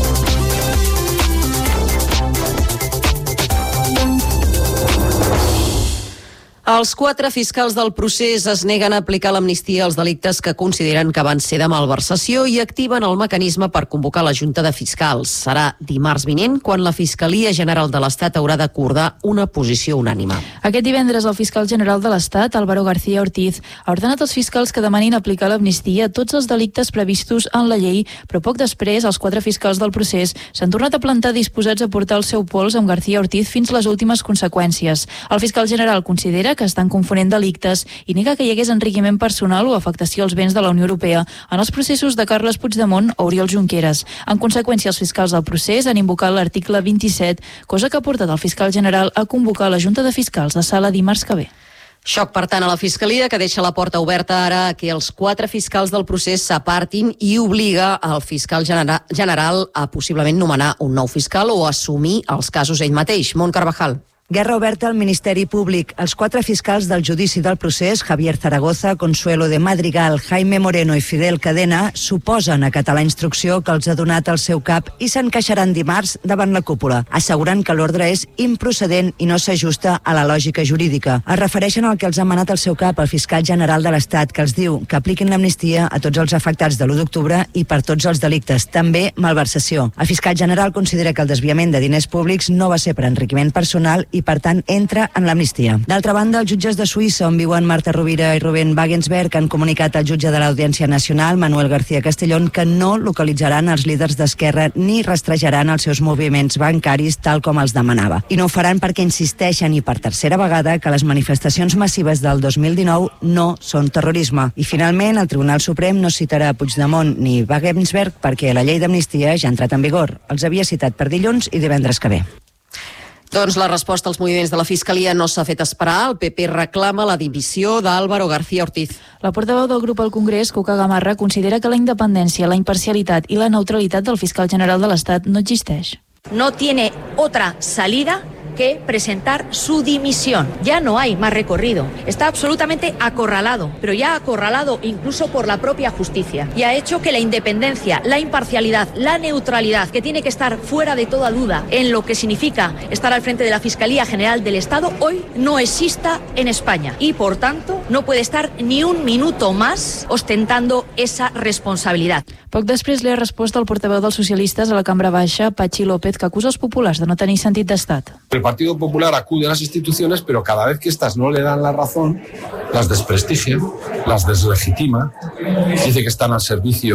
Els 4 fiscals del procés es neguen a aplicar l'amnistia als delictes que consideren que van ser de malversació i activen el mecanisme per convocar la Junta de Fiscals. Serà dimarts vinent quan la Fiscalia General de l'Estat haurà d'acordar una posició unànime. Aquest divendres el fiscal general de l'Estat, Álvaro García Ortiz, ha ordenat als fiscals que demanin aplicar l'amnistia a tots els delictes previstos en la llei, però poc després els 4 fiscals del procés s'han tornat a plantar disposats a portar el seu pols amb García Ortiz fins les últimes conseqüències. El fiscal general considera que estan confonent delictes i nega que hi hagués enriquiment personal o afectació als béns de la Unió Europea en els processos de Carles Puigdemont o Oriol Junqueras. En conseqüència, els fiscals del procés han invocat l'article 27, cosa que ha portat el fiscal general a convocar la Junta de Fiscals de Sala dimarts que ve. Xoc, per tant, a la Fiscalia, que deixa la porta oberta ara que els 4 fiscals del procés s'apartin i obliga al fiscal general a possiblement nomenar un nou fiscal o assumir els casos ell mateix. Mont Carvajal. Guerra oberta al Ministeri Públic. Els 4 fiscals del judici del procés, Javier Zaragoza, Consuelo de Madrigal, Jaime Moreno i Fidel Cadena, s'oposen a acatar la instrucció que els ha donat el seu cap i s'encaixaran dimarts davant la cúpula, assegurant que l'ordre és improcedent i no s'ajusta a la lògica jurídica. Es refereixen al que els ha manat el seu cap, el fiscal general de l'Estat, que els diu que apliquin l'amnistia a tots els afectats de l'1 d'octubre i per tots els delictes, també malversació. El fiscal general considera que el desviament de diners públics no va ser per enriquiment personal i per tant entra en l'amnistia. D'altra banda, els jutges de Suïssa, on viuen Marta Rovira i Rubén Wagensberg, han comunicat al jutge de l'Audiència Nacional, Manuel García Castellón, que no localitzaran els líders d'Esquerra ni rastrejaran els seus moviments bancaris tal com els demanava. I no ho faran perquè insisteixen, i per tercera vegada, que les manifestacions massives del 2019 no són terrorisme. I finalment, el Tribunal Suprem no citarà Puigdemont ni Wagensberg perquè la llei d'amnistia ja ha entrat en vigor. Els havia citat per dilluns i divendres que ve. Doncs la resposta als moviments de la Fiscalia no s'ha fet esperar. El PP reclama la dimissió d'Álvaro García Ortiz. La portaveu del grup al Congrés, Cuca Gamarra, considera que la independència, la imparcialitat i la neutralitat del fiscal general de l'Estat no existeix. No tiene otra salida que presentar su dimisión. Ya no hay más recorrido. Está absolutamente acorralado, pero ya acorralado incluso por la propia justicia. Y ha hecho que la independencia, la imparcialidad, la neutralidad, que tiene que estar fuera de toda duda en lo que significa estar al frente de la Fiscalía General del Estado, hoy no exista en España. Y por tanto, no puede estar ni un minuto más ostentando esa responsabilidad. Poc després li ha respost el portaveu dels socialistes a la Cambra Baixa, Patxi López, que acusa els populars de no tenir sentit d'estat. El Partido Popular acude a las instituciones, pero cada vez que estas no le dan la razón, las desprestigia, las deslegitima, dice que están al servicio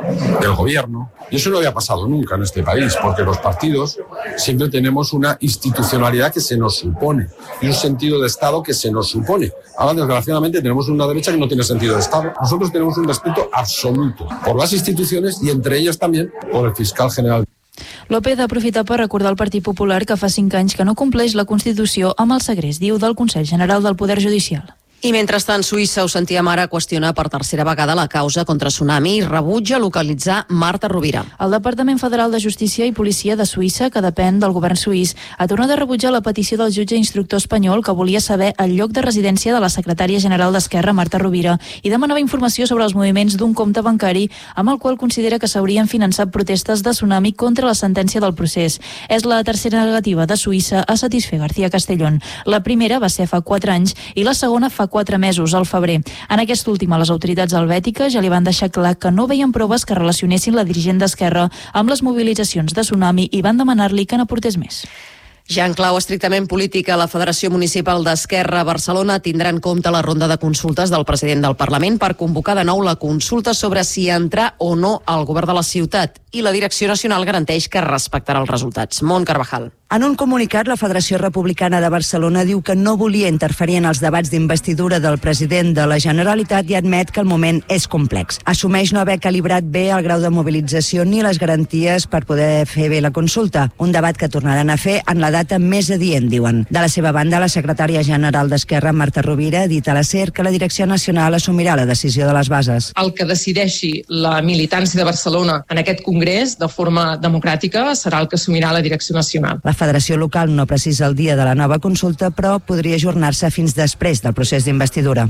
del gobierno. Y eso no había pasado nunca en este país, porque los partidos siempre tenemos una institucionalidad que se nos supone y un sentido de Estado que se nos supone. Ahora, desgraciadamente, tenemos una derecha que no tiene sentido de Estado. Nosotros tenemos un respeto absoluto por las instituciones y entre ellas también por el fiscal general. López ha aprofitat per recordar al Partit Popular que fa 5 anys que no compleix la Constitució amb el segrest, diu, del Consell General del Poder Judicial. I mentrestant, Suïssa ho sentíem ara qüestionar per tercera vegada la causa contra Tsunami i rebutja localitzar Marta Rovira. El Departament Federal de Justícia i Policia de Suïssa, que depèn del govern suís, ha tornat a rebutjar la petició del jutge instructor espanyol que volia saber el lloc de residència de la secretària general d'Esquerra, Marta Rovira, i demanava informació sobre els moviments d'un compte bancari amb el qual considera que s'haurien finançat protestes de Tsunami contra la sentència del procés. És la tercera negativa de Suïssa a satisfer García Castellón. La primera va ser fa 4 anys i la segona fa 4 mesos, al febrer. En aquesta última, les autoritats helvètiques ja li van deixar clar que no veien proves que relacionessin la dirigent d'Esquerra amb les mobilitzacions de Tsunami i van demanar-li que n'aportés més. Ja en clau estrictament política, la Federació Municipal d'Esquerra a Barcelona tindrà en compte la ronda de consultes del president del Parlament per convocar de nou la consulta sobre si entrar o no al govern de la ciutat, i la Direcció Nacional garanteix que respectarà els resultats. Mont Carvajal. En un comunicat, la Federació Republicana de Barcelona diu que no volia interferir en els debats d'investidura del president de la Generalitat i admet que el moment és complex. Assumeix no haver calibrat bé el grau de mobilització ni les garanties per poder fer bé la consulta, un debat que tornaran a fer en la data més adient, diuen. De la seva banda, la secretària general d'Esquerra, Marta Rovira, ha dit a la SER que la Direcció Nacional assumirà la decisió de les bases. El que decideixi la militància de Barcelona en aquest congrés de forma democràtica serà el que assumirà la Direcció Nacional. La Federació Local no precisa el dia de la nova consulta, però podria ajornar-se fins després del procés d'investidura.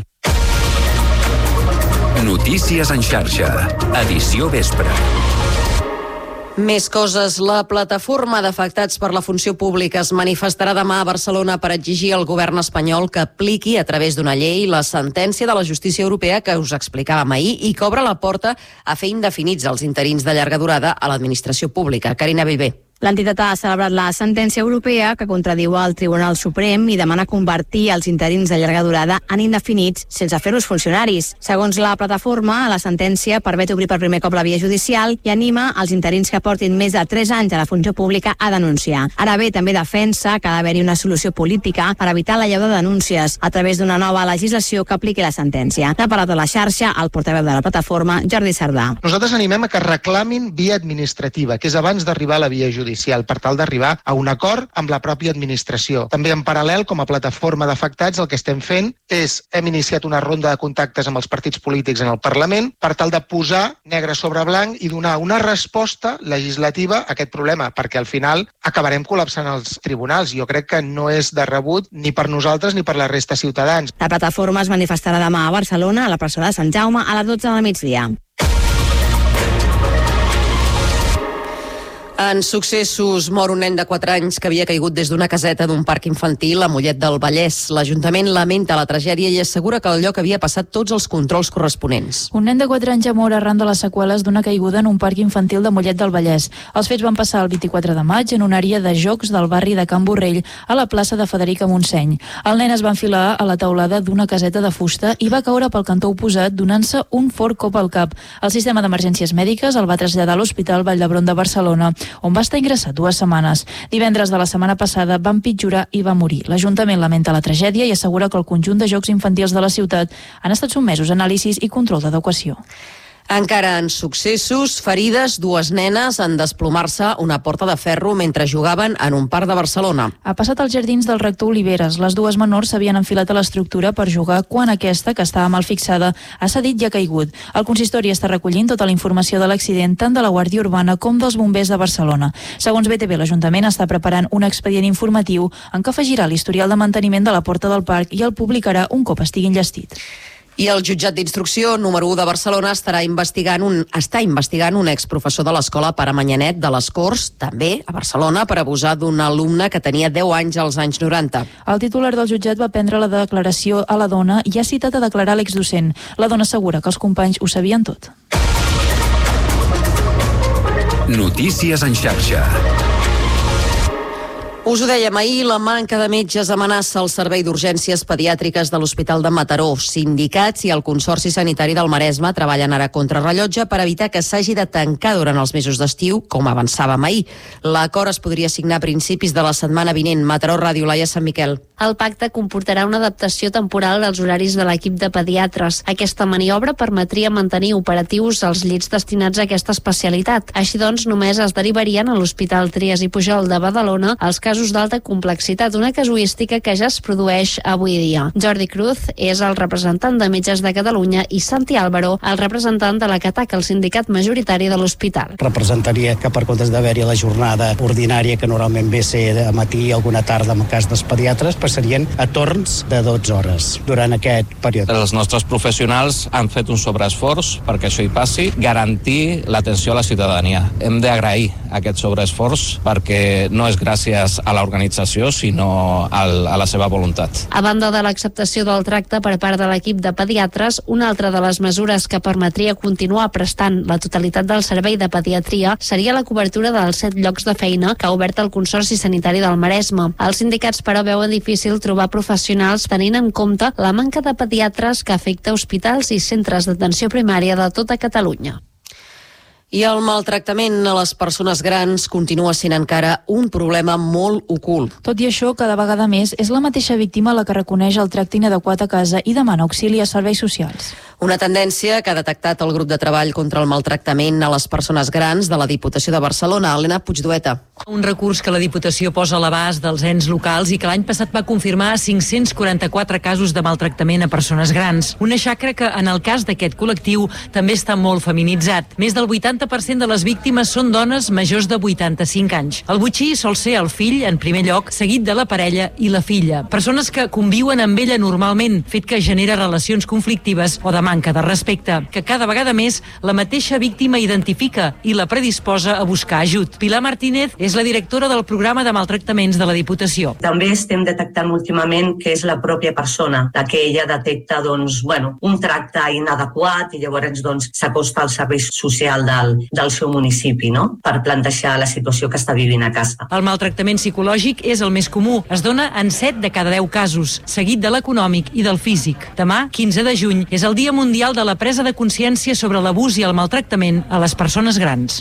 Notícies en xarxa, edició vespre. Més coses. La plataforma d'afectats per la funció pública es manifestarà demà a Barcelona per exigir al govern espanyol que apliqui a través d'una llei la sentència de la justícia europea que us explicàvem ahir i que obre la porta a fer indefinits els interins de llarga durada a l'administració pública. Carina Viver. L'entitat ha celebrat la sentència europea que contradiu el Tribunal Suprem i demana convertir els interins de llarga durada en indefinits sense fer-los funcionaris. Segons la plataforma, la sentència permet obrir per primer cop la via judicial i anima els interins que portin més de 3 anys a la funció pública a denunciar. Ara bé, també defensa que ha d'haver-hi una solució política per evitar l'allau de denúncies a través d'una nova legislació que apliqui la sentència. N'ha parlat a la xarxa el portaveu de la plataforma, Jordi Sardà. Nosaltres animem a que reclamin via administrativa, que és abans d'arribar a la via judicial, per tal d'arribar a un acord amb la pròpia administració. També en paral·lel, com a plataforma d'afectats, el que estem fent és hem iniciat una ronda de contactes amb els partits polítics en el Parlament per tal de posar negre sobre blanc i donar una resposta legislativa a aquest problema, perquè al final acabarem col·lapsant els tribunals. Jo crec que no és de rebut ni per nosaltres ni per la resta de ciutadans. La plataforma es manifestarà demà a Barcelona, a la plaça de Sant Jaume, a les 12 del migdia. En successos, mor un nen de 4 anys que havia caigut des d'una caseta d'un parc infantil a Mollet del Vallès. L'Ajuntament lamenta la tragèdia i assegura que el lloc havia passat tots els controls corresponents. Un nen de 4 anys ja mor arran de les seqüeles d'una caiguda en un parc infantil de Mollet del Vallès. Els fets van passar el 24 de maig en una àrea de jocs del barri de Can Borrell, a la plaça de Federica Montseny. El nen es va enfilar a la teulada d'una caseta de fusta i va caure pel cantó oposat, donant-se un fort cop al cap. El sistema d'emergències mèdiques el va traslladar a l'Hospital Vall d'Hebron de Barcelona, on va estar ingressat 2 setmanes. Divendres de la setmana passada va empitjorar i va morir. L'Ajuntament lamenta la tragèdia i assegura que el conjunt de jocs infantils de la ciutat han estat sotmesos a anàlisis i control d'adequació. Encara en successos, ferides, 2 nenes en desplomar-se una porta de ferro mentre jugaven en un parc de Barcelona. Ha passat als jardins del rector Oliveres. Les 2 menors s'havien enfilat a l'estructura per jugar quan aquesta, que estava mal fixada, ha cedit i ha caigut. El consistori està recollint tota la informació de l'accident tant de la Guàrdia Urbana com dels bombers de Barcelona. Segons BTV, l'Ajuntament està preparant un expedient informatiu en què afegirà l'historial de manteniment de la porta del parc i el publicarà un cop estigui enllestit. I el jutjat d'instrucció número 1 de Barcelona està investigant un exprofessor de l'escola Pare Manyanet de les Corts, també a Barcelona, per abusar d'un alumne que tenia 10 anys als anys 90. El titular del jutjat va prendre la declaració a la dona i ha citat a declarar l'exdocent. La dona assegura que els companys ho sabien tot. Notícies en xarxa. Us ho dèiem ahir, la manca de metges amenaça el servei d'urgències pediàtriques de l'Hospital de Mataró. Sindicats i el Consorci Sanitari del Maresme treballen ara contra rellotge per evitar que s'hagi de tancar durant els mesos d'estiu, com avançàvem ahir. L'acord es podria signar a principis de la setmana vinent. Mataró Ràdio, Laia Sant Miquel. El pacte comportarà una adaptació temporal dels horaris de l'equip de pediatres. Aquesta maniobra permetria mantenir operatius els llits destinats a aquesta especialitat. Així doncs, només es derivarien a l'Hospital Trias i Pujol de Badalona els casos d'alta complexitat, una casuística que ja es produeix avui dia. Jordi Cruz és el representant de Metges de Catalunya i Santi Álvaro, el representant de la CATAC, el sindicat majoritari de l'hospital. Representaria que per comptes d'haver-hi la jornada ordinària, que normalment ve ser a matí, alguna tarda en el cas dels pediatres, passarien a torns de 12 hores durant aquest període. Els nostres professionals han fet un sobreesforç perquè això hi passi, garantir l'atenció a la ciutadania. Hem d'agrair aquest sobreesforç perquè no és gràcies a l'organització, sinó a la seva voluntat. A banda de l'acceptació del tracte per part de l'equip de pediatres, una altra de les mesures que permetria continuar prestant la totalitat del servei de pediatria seria la cobertura dels 7 llocs de feina que ha obert el Consorci Sanitari del Maresme. Els sindicats, però, veuen difícil trobar professionals tenint en compte la manca de pediatres que afecta hospitals i centres d'atenció primària de tota Catalunya. I el maltractament a les persones grans continua sent encara un problema molt ocult. Tot i això, cada vegada més és la mateixa víctima la que reconeix el tracte inadequat a casa i demana auxili a serveis socials. Una tendència que ha detectat el grup de treball contra el maltractament a les persones grans de la Diputació de Barcelona. Helena Puigdueta. Un recurs que la Diputació posa a l'abast dels ens locals i que l'any passat va confirmar 544 casos de maltractament a persones grans. Una xacra que, en el cas d'aquest col·lectiu, també està molt feminitzat. Més del 80% de les víctimes són dones majors de 85 anys. El botxí sol ser el fill, en primer lloc, seguit de la parella i la filla. Persones que conviuen amb ella normalment, fet que genera relacions conflictives o de manca de respecte, que cada vegada més la mateixa víctima identifica i la predisposa a buscar ajut. Pilar Martínez és la directora del programa de maltractaments de la Diputació. També estem detectant últimament que és la pròpia persona la que ella detecta un tracte inadequat i llavors s'acosta al servei social del seu municipi, per plantejar la situació que està vivint a casa. El maltractament psicològic és el més comú. Es dona en 7 de cada 10 casos, seguit de l'econòmic i del físic. Demà, 15 de juny, és el Dia Mundial de la Presa de Consciència sobre l'abús i el maltractament a les persones grans.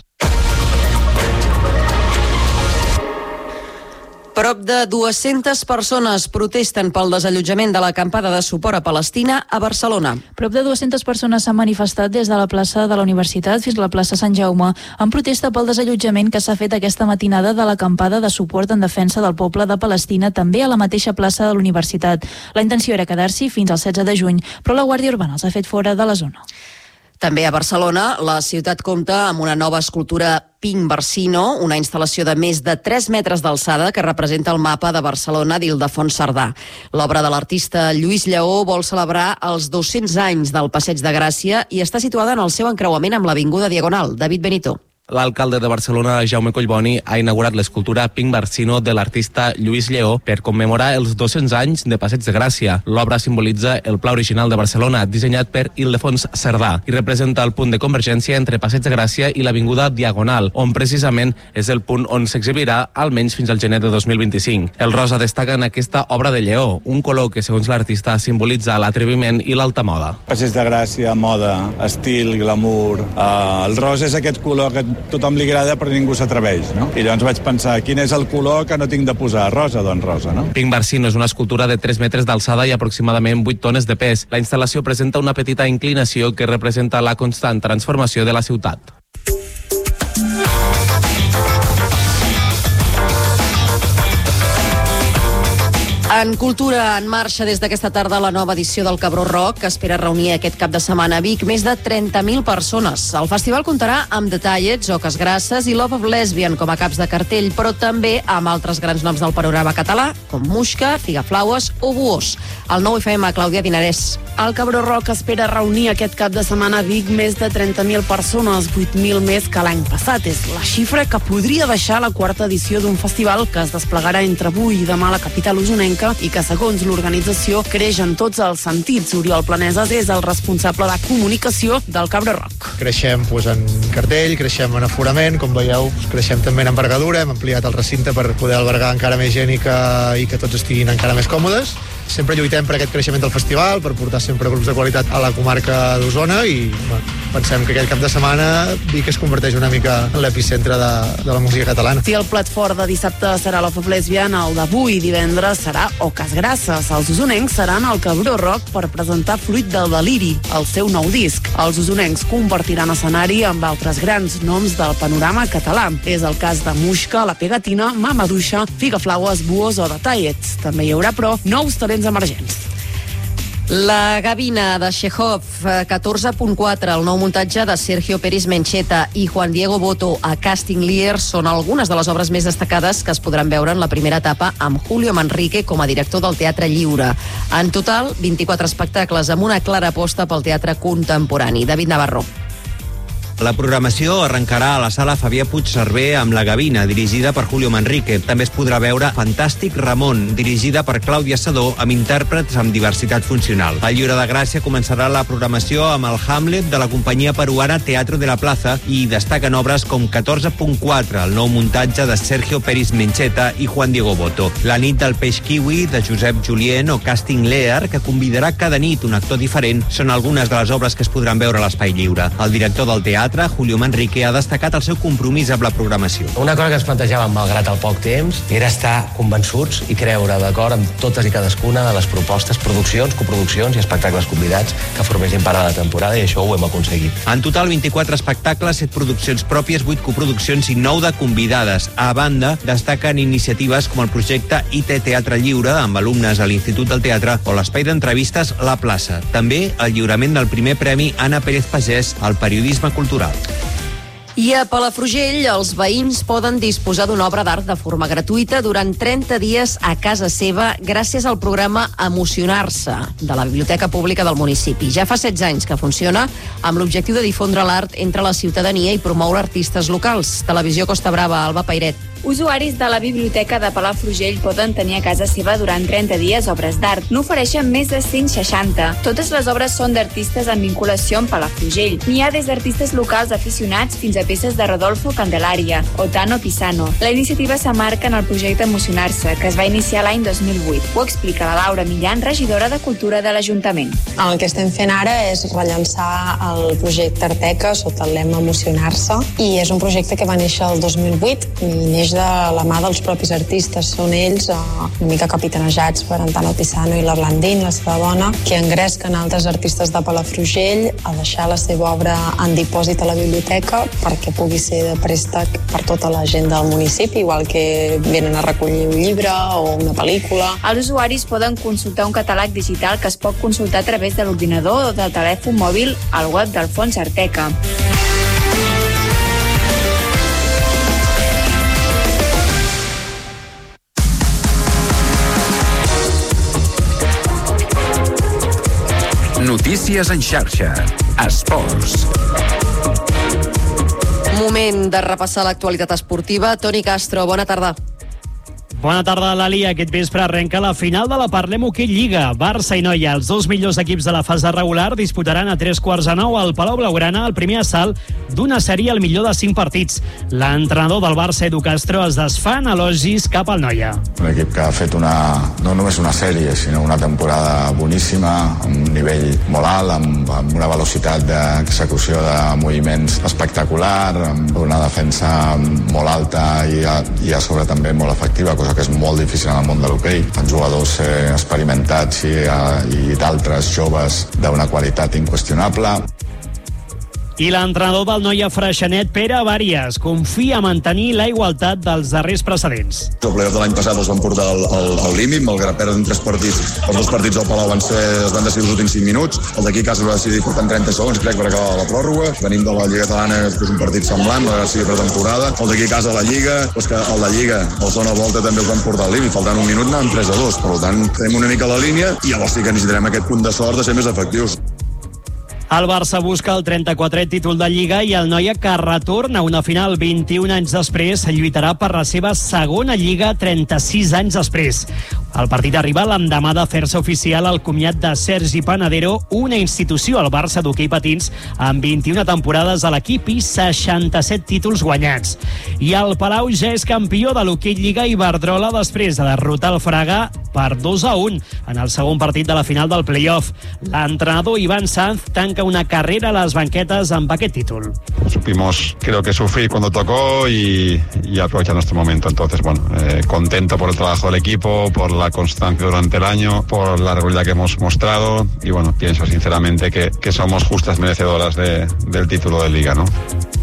Prop de 200 persones protesten pel desallotjament de l'acampada de suport a Palestina a Barcelona. Prop de 200 persones s'han manifestat des de la plaça de la Universitat fins a la plaça Sant Jaume en protesta pel desallotjament que s'ha fet aquesta matinada de l'acampada de suport en defensa del poble de Palestina, també a la mateixa plaça de la Universitat. La intenció era quedar-s'hi fins al 16 de juny, però la Guàrdia Urbana els ha fet fora de la zona. També a Barcelona, la ciutat compta amb una nova escultura Pink Barsino, una instal·lació de més de 3 metres d'alçada que representa el mapa de Barcelona d'Ildefons Cerdà. L'obra de l'artista Lluís Lleó vol celebrar els 200 anys del Passeig de Gràcia i està situada en el seu encreuament amb l'Avinguda Diagonal. David Benito. L'alcalde de Barcelona, Jaume Collboni, ha inaugurat l'escultura Pink Barsino de l'artista Lluís Lleó per commemorar els 200 anys de Passeig de Gràcia. L'obra simbolitza el pla original de Barcelona, dissenyat per Ildefons Cerdà, i representa el punt de convergència entre Passeig de Gràcia i l'Avinguda Diagonal, on precisament és el punt on s'exhibirà almenys fins al gener de 2025. El rosa destaca en aquesta obra de Lleó, un color que, segons l'artista, simbolitza l'atreviment i l'alta moda. Passeig de Gràcia, moda, estil, glamour. El rosa és aquest color que tothom li agrada però ningú s'atreveix, no? I llavors vaig pensar, quin és el color que no tinc de posar? Rosa, doncs rosa, no? Pink Barsino és una escultura de 3 metres d'alçada i aproximadament 8 tones de pes. La instal·lació presenta una petita inclinació que representa la constant transformació de la ciutat. En Cultura, en marxa des d'aquesta tarda la nova edició del Cabró Rock, que espera reunir aquest cap de setmana a Vic més de 30.000 persones. El festival comptarà amb The Tallets, Oques Grasses i Love of Lesbian com a caps de cartell, però també amb altres grans noms del panorama català, com Muixca, Figaflaues o Buós. El 9FM, Clàudia Dinarès. El Cabró Rock espera reunir aquest cap de setmana a Vic més de 30.000 persones, 8.000 més que l'any passat. És la xifra que podria deixar la quarta edició d'un festival que es desplegarà entre avui i demà a la capital usonenca i que, segons l'organització, creix en tots els sentits. Oriol Planeses és el responsable de comunicació del Cabró Rock. Creixem en cartell, creixem en aforament, com veieu, creixem també en envergadura, hem ampliat el recinte per poder albergar encara més gent i que tots estiguin encara més còmodes. Sempre lluitem per aquest creixement del festival, per portar sempre grups de qualitat a la comarca d'Osona i pensem que aquest cap de setmana Vic es converteix una mica en l'epicentre de la música catalana. Si el plat fort de dissabte serà la Fab Lesbiana, el d'avui divendres serà Oques Grasses. Els usonencs seran al Cabró Rock per presentar Fruit del Deliri, el seu nou disc. Els usonencs compartiran escenari amb altres grans noms del panorama català. És el cas de Muixca, La Pegatina, Mama Duixa, Figaflaues, Buos o The Tiets. També hi haurà, però, nous talents emergents. La Gavina de Chekhov, 14.4, el nou muntatge de Sergio Pérez Mencheta i Juan Diego Boto a Casting Lier són algunes de les obres més destacades que es podran veure en la primera etapa amb Julio Manrique com a director del Teatre Lliure. En total, 24 espectacles amb una clara aposta pel teatre contemporani. David Navarro. La programació arrencarà a la sala Fabià Puigcerver amb La Gavina, dirigida per Julio Manrique. També es podrà veure Fantàstic Ramon, dirigida per Clàudia Sedó, amb intèrprets amb diversitat funcional. Al Lliure de Gràcia començarà la programació amb el Hamlet de la companyia peruana Teatro de la Plaza i destaquen obres com 14.4, el nou muntatge de Sergio Pérez Mencheta i Juan Diego Boto. La nit del peix kiwi de Josep Julien o Casting Lear, que convidarà cada nit un actor diferent, són algunes de les obres que es podran veure a l'Espai Lliure. El director del teatre, Julio Manrique, ha destacat el seu compromís amb la programació. Una cosa que ens plantejàvem, malgrat el poc temps, era estar convençuts i creure d'acord amb totes i cadascuna de les propostes, produccions, coproduccions i espectacles convidats que formessin part de la temporada, i això ho hem aconseguit. En total, 24 espectacles, 7 produccions pròpies, 8 coproduccions i 9 de convidades. A banda, destaquen iniciatives com el projecte IT Teatre Lliure, amb alumnes a l'Institut del Teatre, o l'espai d'entrevistes La Plaça. També el lliurament del primer premi Anna Pérez Pagès al periodisme cultural. I a Palafrugell, els veïns poden disposar d'una obra d'art de forma gratuïta durant 30 dies a casa seva gràcies al programa Emocionar-se de la Biblioteca Pública del municipi. Ja fa 16 anys que funciona amb l'objectiu de difondre l'art entre la ciutadania i promoure artistes locals. Televisió Costa Brava, Alba Pairet. Usuaris de la Biblioteca de Palafrugell poden tenir a casa seva durant 30 dies obres d'art. N'ofereixen més de 160. Totes les obres són d'artistes amb vinculació amb Palafrugell. N'hi ha des d'artistes locals aficionats fins a peces de Rodolfo Candelaria o Tano Pisano. La iniciativa s'amarca en el projecte Emocionar-se, que es va iniciar l'any 2008. Ho explica la Laura Millán, regidora de Cultura de l'Ajuntament. El que estem fent ara és rellançar el projecte Arteca sota el lema Emocionar-se, i és un projecte que va néixer el 2008 i neix de la mà dels propis artistes. Són ells, una mica capitanejats per Antano Pisano i la Blandín, la seva dona, que engresquen altres artistes de Palafrugell a deixar la seva obra en dipòsit a la biblioteca perquè pugui ser de préstec per tota la gent del municipi, igual que venen a recollir un llibre o una pel·lícula. Els usuaris poden consultar un catàleg digital que es pot consultar a través de l'ordinador o del telèfon mòbil al web del Fons Arteca. Notícies en xarxa. Esports. Moment de repassar l'actualitat esportiva. Toni Castro, bona tarda. Bona tarda, Lali. Aquest vespre arrenca la final de la Parlem Hoquei Lliga. Barça i Noia, els dos millors equips de la fase regular, disputaran a 3:45 al Palau Blaugrana el primer assalt d'una sèrie al millor de 5 partits. L'entrenador del Barça, Edu Castro, es desfà en elogis cap al Noia. Un equip que ha fet no només una sèrie, sinó una temporada boníssima, amb un nivell molt alt, amb una velocitat d'execució de moviments espectacular, amb una defensa molt alta i a sobre també molt efectiva, cosa que és molt difícil en el món de l'hoquei. Amb jugadors experimentats i d'altres joves d'una qualitat inqüestionable. I l'entrenador del Noia Freixenet, Pere Bàries, confia a mantenir la igualtat dels darrers precedents. El playoff de l'any passat els van portar al límit, malgrat perdre 3 partits. Els 2 partits del Palau es van decidir els últims 5 minuts. El d'aquí a casa va decidir portant 30 segons, crec, per acabar la pròrroga. Venim de la Lliga Catalana, que és un partit semblant, va decidir pretemporada. El d'aquí a casa a la Lliga, doncs que el de Lliga, el segona volta també els van portar al límit. Faltant un minut anàvem 3-2. Per tant, tenim una mica la línia i llavors sí que necessitarem aquest punt de sort de ser més efectius. El Barça busca el 34è títol de Lliga i el Noia, que retorna a una final 21 anys després, lluitarà per la seva segona Lliga 36 anys després. El partit arriba l'endemà de fer-se oficial el comiat de Sergi Panadero, una institució al Barça d'hoquei patins amb 21 temporades a l'equip i 67 títols guanyats. I el Palau ja és campió de l'hoquei Lliga Iberdrola després de derrotar el Fraga per 2-1 en el segon partit de la final del playoff. L'entrenador Iván Sanz tanca una carrera a les banquetes amb aquest títol. Supimos, creo que sufrir cuando tocó y aprovechar nuestro momento. Entonces, bueno, contento por el trabajo del equipo, por la constancia durante el año, por la regularidad que hemos mostrado y, bueno, pienso sinceramente que somos justas merecedoras del título de Liga, ¿no?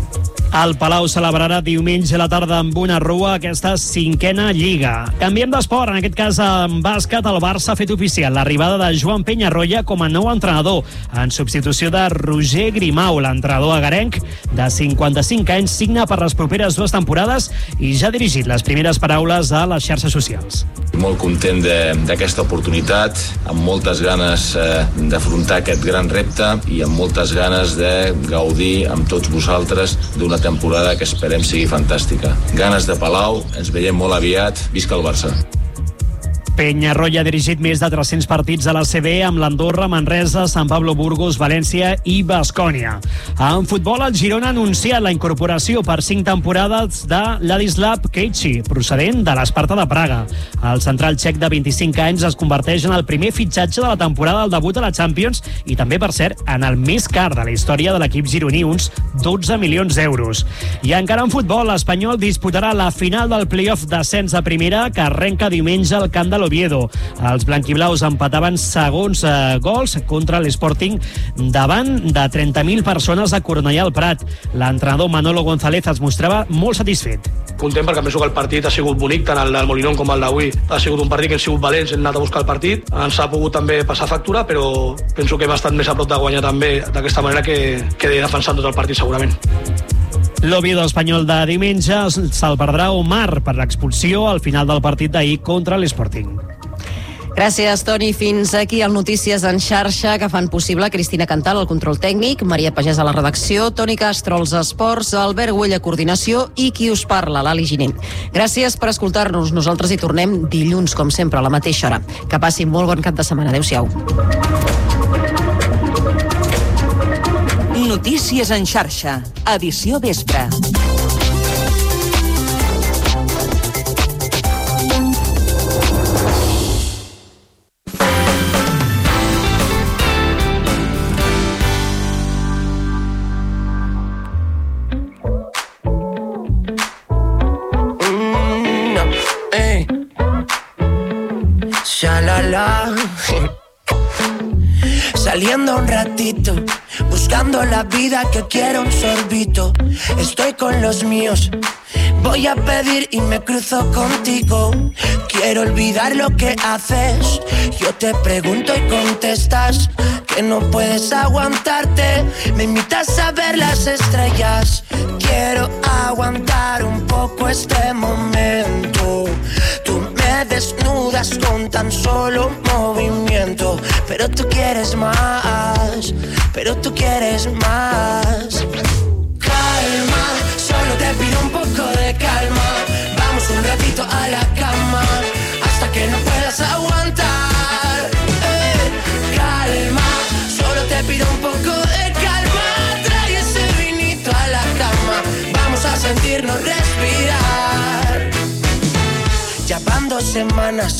El Palau celebrarà diumenge a la tarda amb una rua aquesta 5a Lliga. Canviem d'esport, en aquest cas en bàsquet. El Barça ha fet oficial l'arribada de Joan Peñarroya com a nou entrenador, en substitució de Roger Grimau. L'entrenador agarenc de 55 anys signa per les properes 2 temporades i ja ha dirigit les primeres paraules a les xarxes socials. Molt content d'aquesta oportunitat, amb moltes ganes d'afrontar aquest gran repte i amb moltes ganes de gaudir amb tots vosaltres d'una temporada que esperem sigui fantàstica. Ganes de Palau, ens veiem molt aviat. Visca el Barça. Peñarroya ha dirigit més de 300 partits a la CB amb l'Andorra, Manresa, Sant Pablo Burgos, València i Baskònia. En futbol, el Girona ha anunciat la incorporació per 5 temporades de Ladislav Keici, procedent de l'Esparta de Praga. El central txec de 25 anys es converteix en el primer fitxatge de la temporada del debut a la Champions i també, per cert, en el més car de la història de l'equip gironí, uns 12 milions d'euros. I encara en futbol, l'Espanyol disputarà la final del playoff d'ascens a primera, que arrenca diumenge al camp de l'Oviedo. Els blanquiblaus empataven segons gols contra l'Sporting davant de 30.000 persones a Cornellà al Prat. L'entrenador Manolo González es mostrava molt satisfet. Content perquè penso que el partit ha sigut bonic, tant el del Molinón com el d'avui. Ha sigut un partit que hem sigut valents, hem anat a buscar el partit. Ens ha pogut també passar factura, però penso que hem estat més a prop de guanyar també d'aquesta manera que defensant tot el partit segurament. L'Oviedo espanyol de diumenge se'l perdrà Omar per l'expulsió al final del partit d'ahir contra l'Sporting. Gràcies, Toni. Fins aquí el Notícies en xarxa, que fan possible Cristina Cantal, el control tècnic, Maria Pagès a la redacció, Toni Castro als esports, Albert Güell a coordinació i qui us parla, l'Ali Giner. Gràcies per escoltar-nos. Nosaltres hi tornem dilluns, com sempre, a la mateixa hora. Que passin molt bon cap de setmana. Adéu-siau. Notícies en xarxa, edició vespre. Saliendo un ratito, buscando la vida que quiero un sorbito. Estoy con los míos, voy a pedir y me cruzo contigo. Quiero olvidar lo que haces, yo te pregunto y contestas que no puedes aguantarte. Me invitas a ver las estrellas, quiero aguantar un poco este momento. Tú me desnudas con tan solo movimiento, pero tú quieres más, pero tú quieres más. Calma, solo te pido un poco de calma. Vamos un ratito a la cama, hasta que no puedas aguantar. Calma, solo te pido un poco de calma. Trae ese vinito a la cama, vamos a sentirnos respirar. Ya van 2 semanas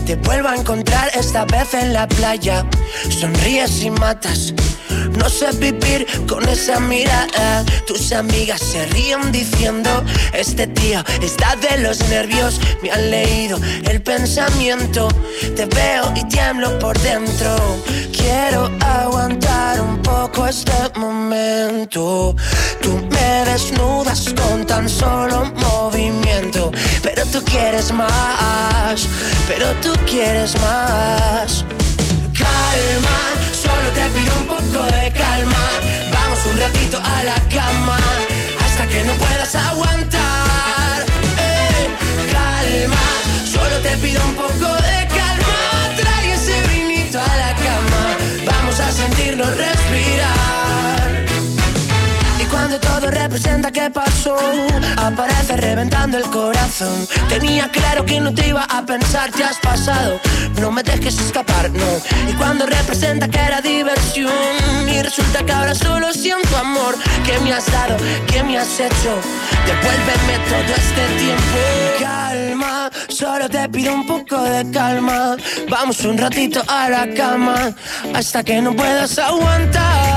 te vuelvo a encontrar esta vez en la playa. Sonríes y matas. No sé vivir con esa mirada. Tus amigas se ríen diciendo: este tío está de los nervios. Me han leído el pensamiento. Te veo y tiemblo por dentro. Quiero aguantar un poco este momento. Tú me desnudas con tan solo movimiento. Pero tú quieres más. Pero tú quieres más. Calma, solo te pido un poco de calma. Vamos un ratito a la cama hasta que no puedas aguantar. Calma, solo te pido un poco de calma. Trae ese vinito a la cama. Vamos a sentirnos respirar. Y cuando todo representa qué pasó, aparece reventando el corazón. Tenía claro que no te iba a pensar, te has pasado. No me dejes escapar, no. Y cuando representa que era diversión, y resulta que ahora solo siento amor. ¿Qué me has dado? ¿Qué me has hecho? Devuélveme todo este tiempo. Calma, solo te pido un poco de calma. Vamos un ratito a la cama hasta que no puedas aguantar.